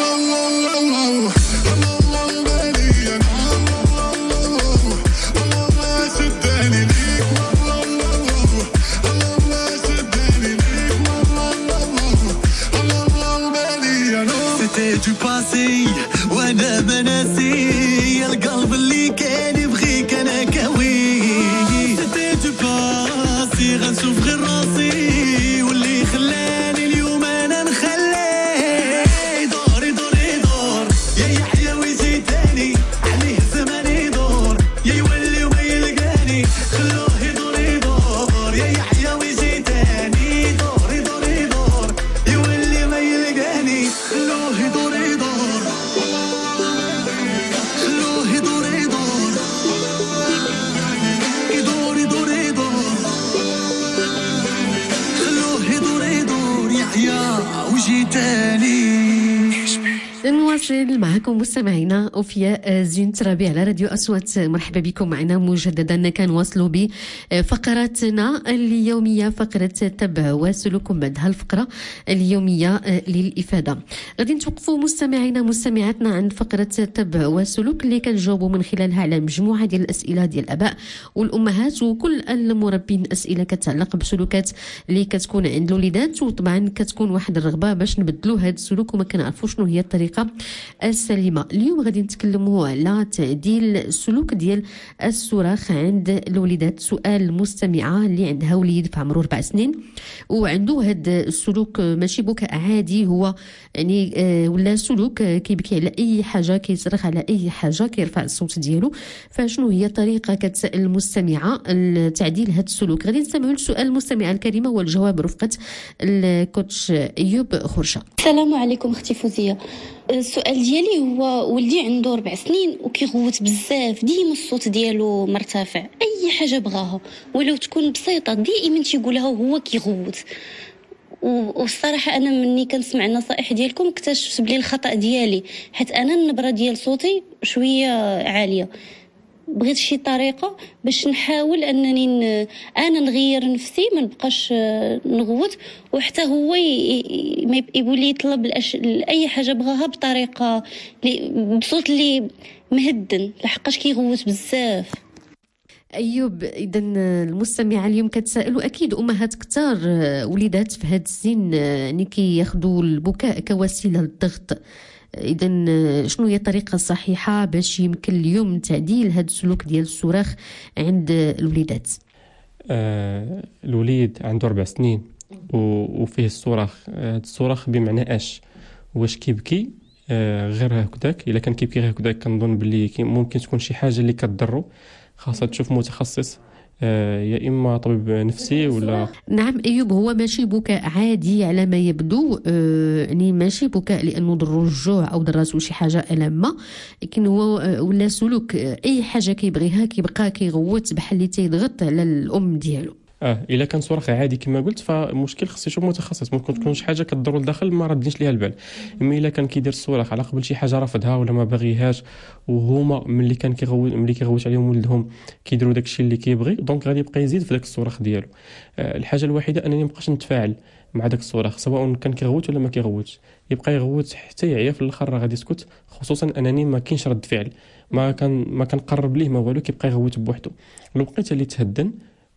C'était du passé وانا ما ناسي القلب اللي كان يبغيك انا كاوي C'était du passé غنشوف غير راسي واللي خلاني اليوم انا نخليه يدور يدور يدور يا يحيى ويجي تاني عليه زمان يدور يا يولي وما يلقاني خلوه يدور يدور يا يحيى ويجي تاني يدور يدور يدور يولي ما يلقاني خلوه يدور يدور خلوه يدور يدور يدور يدور يدور خلوه يدور يدور يحيى ويجي تاني
نواصل معكم مستمعينا أوفياء زين ترابي على راديو أصوات. مرحبا بكم معنا مجددا. كنواصلوا بفقراتنا اليومية، فقرة تبع وسلوك. بعد هالفقرة اليومية للإفادة غادي نتوقفوا مستمعينا مستمعاتنا عند فقرة تبع وسلوك اللي كنجاوبوا من خلالها على مجموعة ديال الأسئلة ديال الآباء والأمهات وكل المربين، أسئلة كتعلق بسلوكات اللي كتكون عند الوليدات، وطبعا كتكون واحد الرغبة باش نبدلوا هذا السلوك وما كنعرفوا شنو هي الطريقة السليمة. اليوم غادي نتكلموا على تعديل السلوك ديال الصراخ عند الوليدات. سؤال مستمعة اللي عندها وليد في عمره أربع سنين وعنده هذا السلوك ماشي بكاء عادي، هو يعني آه ولا سلوك آه كيبكي على أي حاجة، كيصرخ على أي حاجة، كيرفع الصوت ديالو. فشنو هي الطريقة كتسأل المستمعة لتعديل هذا السلوك؟ غادي نستمعوا للسؤال المستمعة الكريمة والجواب رفقة الكوتش أيوب خرشة.
السلام عليكم اختي فوزية. السؤال ديالي هو ولدي عنده أربع سنين وكيغوت بزاف، ديما الصوت ديالو مرتفع، اي حاجه بغاها ولو تكون بسيطه دائما تيقولها وهو كيغوت. والصراحه انا مني كنسمع النصائح ديالكم اكتشفت بلي الخطا ديالي، حيت انا النبره ديال صوتي شويه عاليه. بغيت شي طريقه باش نحاول انني ن... انا نغير نفسي، ما نبقاش نغوت، وحتى هو ي... ما يقول لي يطلب الأش... اي حاجه بغاها بطريقه لي... بصوت اللي مهدن، لحقاش كيغوت بزاف.
أيوب، إذا المستمعة اليوم كتسائل، وأكيد أمهات كتار وليدات في هذا السن يعني كياخذوا البكاء كوسيلة للضغط. إذا شنو هي الطريقة الصحيحة باش يمكن اليوم تعديل هذا السلوك ديال الصراخ عند الوليدات؟
آه الوليد عنده أربع سنين وفيه الصراخ. هذا الصراخ بمعنى اش؟ واش كيبكي آه غير هكذاك؟ إلا كان كيبكي غير هكذاك كنظن باللي ممكن تكون شي حاجة اللي كتضرو، خاصة تشوف متخصص يا إما طبيب نفسي ولا.
نعم أيوب، هو ماشي بكاء عادي على ما يبدو، يعني ماشي بكاء لأنه ضرو الجوع أو ضراتو شي حاجة ألمة، لكن هو ولا سلوك أي حاجة كيبغيها كيبقى كيغوت بحال اللي تيضغط على الأم ديالو.
اه الا كان صراخ عادي كما قلت فمشكل خصو يشوف متخصص، ممكن تكون شي حاجه كضرو لداخل ما ردنيش ليها البال. اما الا كان كيدير الصراخ على قبل شي حاجه رافضها ولا ما باغيهاش، وهما ملي كان كيغوت ملي كيغوت عليهم ولدهم كيديروا داكشي اللي كيبغي، دونك غادي يبقى يزيد في داك الصراخ ديالو. آه الحاجه الوحيده انني مابقاش نتفاعل مع داك الصراخ سواء كان كيغوت ولا ما كيغوتش، يبقى يغوت حتى يعيا في الاخر راه غادي يسكت، خصوصا انني ما كاينش رد فعل، ما كان ما كنقرب ليه ما والو، كيبقى يغوت بوحدو. لو بقيت اللي تهدن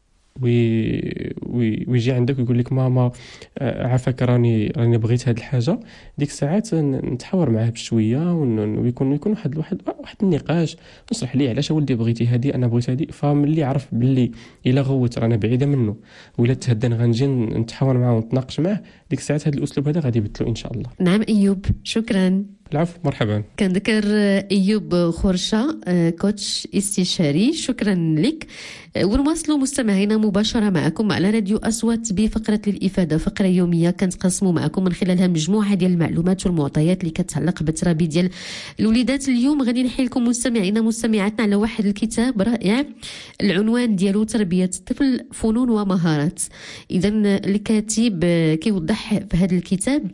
وي ويجي عندك ويقول لك ماما عافاك راني راني بغيت هاد الحاجه، ديك الساعات نتحاور معاه بشويه ويكون يكون واحد واحد واحد النقاش، نشرح ليه علاش ولدي بغيتي هادي انا بغيت هادي. فملي عرف باللي الا غوت رانا بعيده منه ولا تهدن غنجي نتحاور معاه ونتناقش معاه، ديك الساعات هذا الاسلوب هذا غادي يبدلو ان شاء الله.
نعم ايوب، شكرا.
العفو، مرحبا.
كنذكر أيوب خرشة كوتش استشاري، شكرا لك. ونواصلوا مستمعينا مباشرة معكم على راديو أصوات بفقرة للإفادة، فقرة يومية كنتقاسموا معكم من خلالها مجموعة ديال المعلومات والمعطيات اللي كتعلق بالتربية ديال الوليدات. اليوم غادي نحكي لكم مستمعينا مستمعاتنا على واحد الكتاب رائع، العنوان ديالو تربية الطفل فنون ومهارات. إذا الكاتب كيوضح في هذا الكتاب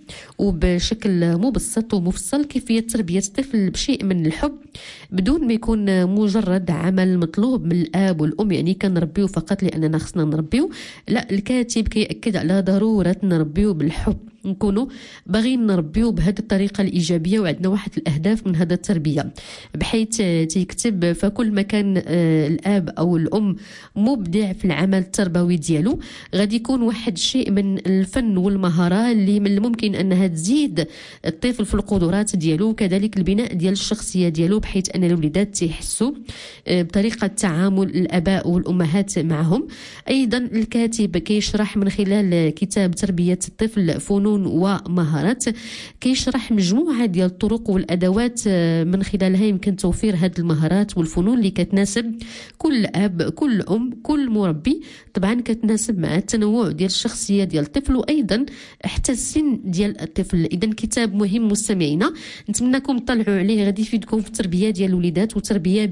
وبشكل مبسط ومفصل كيفية تربية الطفل بشيء من الحب بدون ما يكون مجرد عمل مطلوب من الآب والأم، يعني كنربيو فقط لأننا خصنا نربيو. لا، الكاتب كيأكد على ضرورة نربيو بالحب، نكونوا باغيين نربيو بهذه الطريقه الايجابيه، وعندنا واحد الاهداف من هذا التربيه، بحيث تيكتب فكل ما كان الاب او الام مبدع في العمل التربوي ديالو غادي يكون واحد الشيء من الفن والمهاره اللي من الممكن انها تزيد الطفل في القدرات ديالو، وكذلك البناء ديال الشخصيه ديالو، بحيث ان الوليدات تيحسوا بطريقه تعامل الاباء والامهات معهم. ايضا الكاتب كيشرح من خلال كتاب تربيه الطفل فنون ومهارات كيشرح مجموعة ديال الطرق والأدوات من خلالها يمكن توفير هذه المهارات والفنون اللي كتناسب كل أب كل أم كل مربي، طبعا كتناسب مع التنوع ديال الشخصية ديال الطفل وأيضا حتى السن ديال الطفل. إذا كتاب مهم مستمعينا، نتمنىكم تطلعوا عليه، غادي يفيدكم في التربية ديال الوليدات وتربية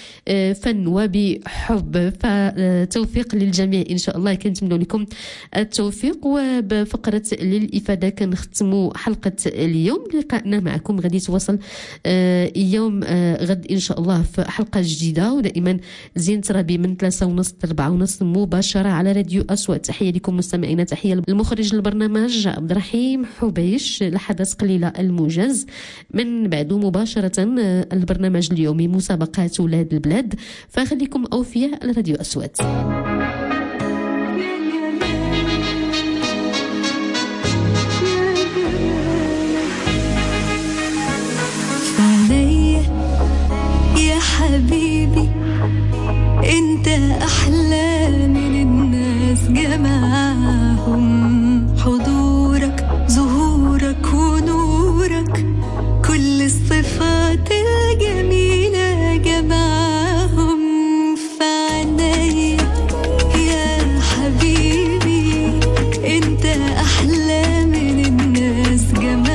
بفن وبحب. فتوفيق للجميع إن شاء الله، كنتمنى لكم التوفيق. وبفقرة للإفادة وبهذا كنختموا حلقة اليوم. لقائنا معكم غادي يتواصل آه يوم آه غد إن شاء الله في حلقة جديدة، ودائما زين ترابي من ثلاثة ونص لأربعة ونص مباشرة على راديو أصوات. تحية لكم مستمعينا، تحية المخرج البرنامج عبد الرحيم حبيش. لحظات قليلة الموجز من بعد مباشرة آه البرنامج اليومي مسابقات ولاد البلاد، فخليكم أوفياء لراديو أصوات.
يا حبيبي انت احلى من الناس جمعهم، حضورك ظهورك ونورك كل الصفات الجميلة جمعهم فعني. يا حبيبي انت احلى من الناس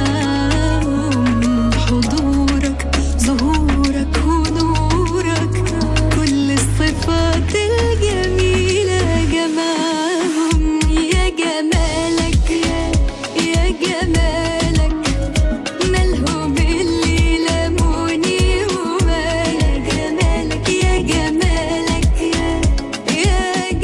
جمعهم، حضورك ظهورك ونورك كل الصفات الجميلة جمعهم. يا جمالك يا جمالك ملهم اللي لموني وما يا جمالك يا جمالك يا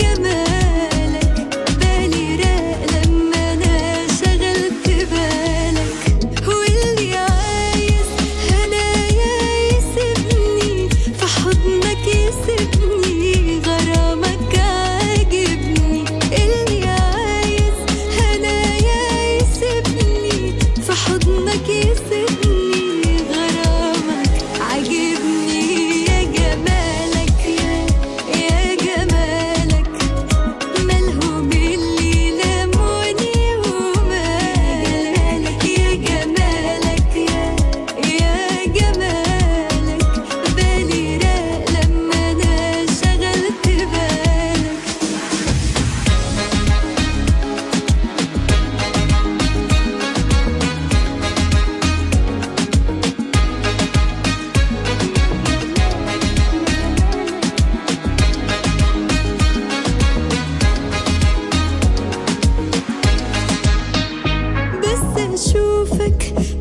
جمالك بالي راق لما انا شغلت بالك، واللي عايز هنايا يسيبني في حضنك يسيبني غرامك عاجبني، اللي عايز هنايا يسيبني في حضنك يسيبني غرامك عاجبني. يا جمالك يا جمالك ملهم اللي لموني ومالك، يا جمالك يا جمالك بالي راق لما انا شغلت بالك. بس اشوفك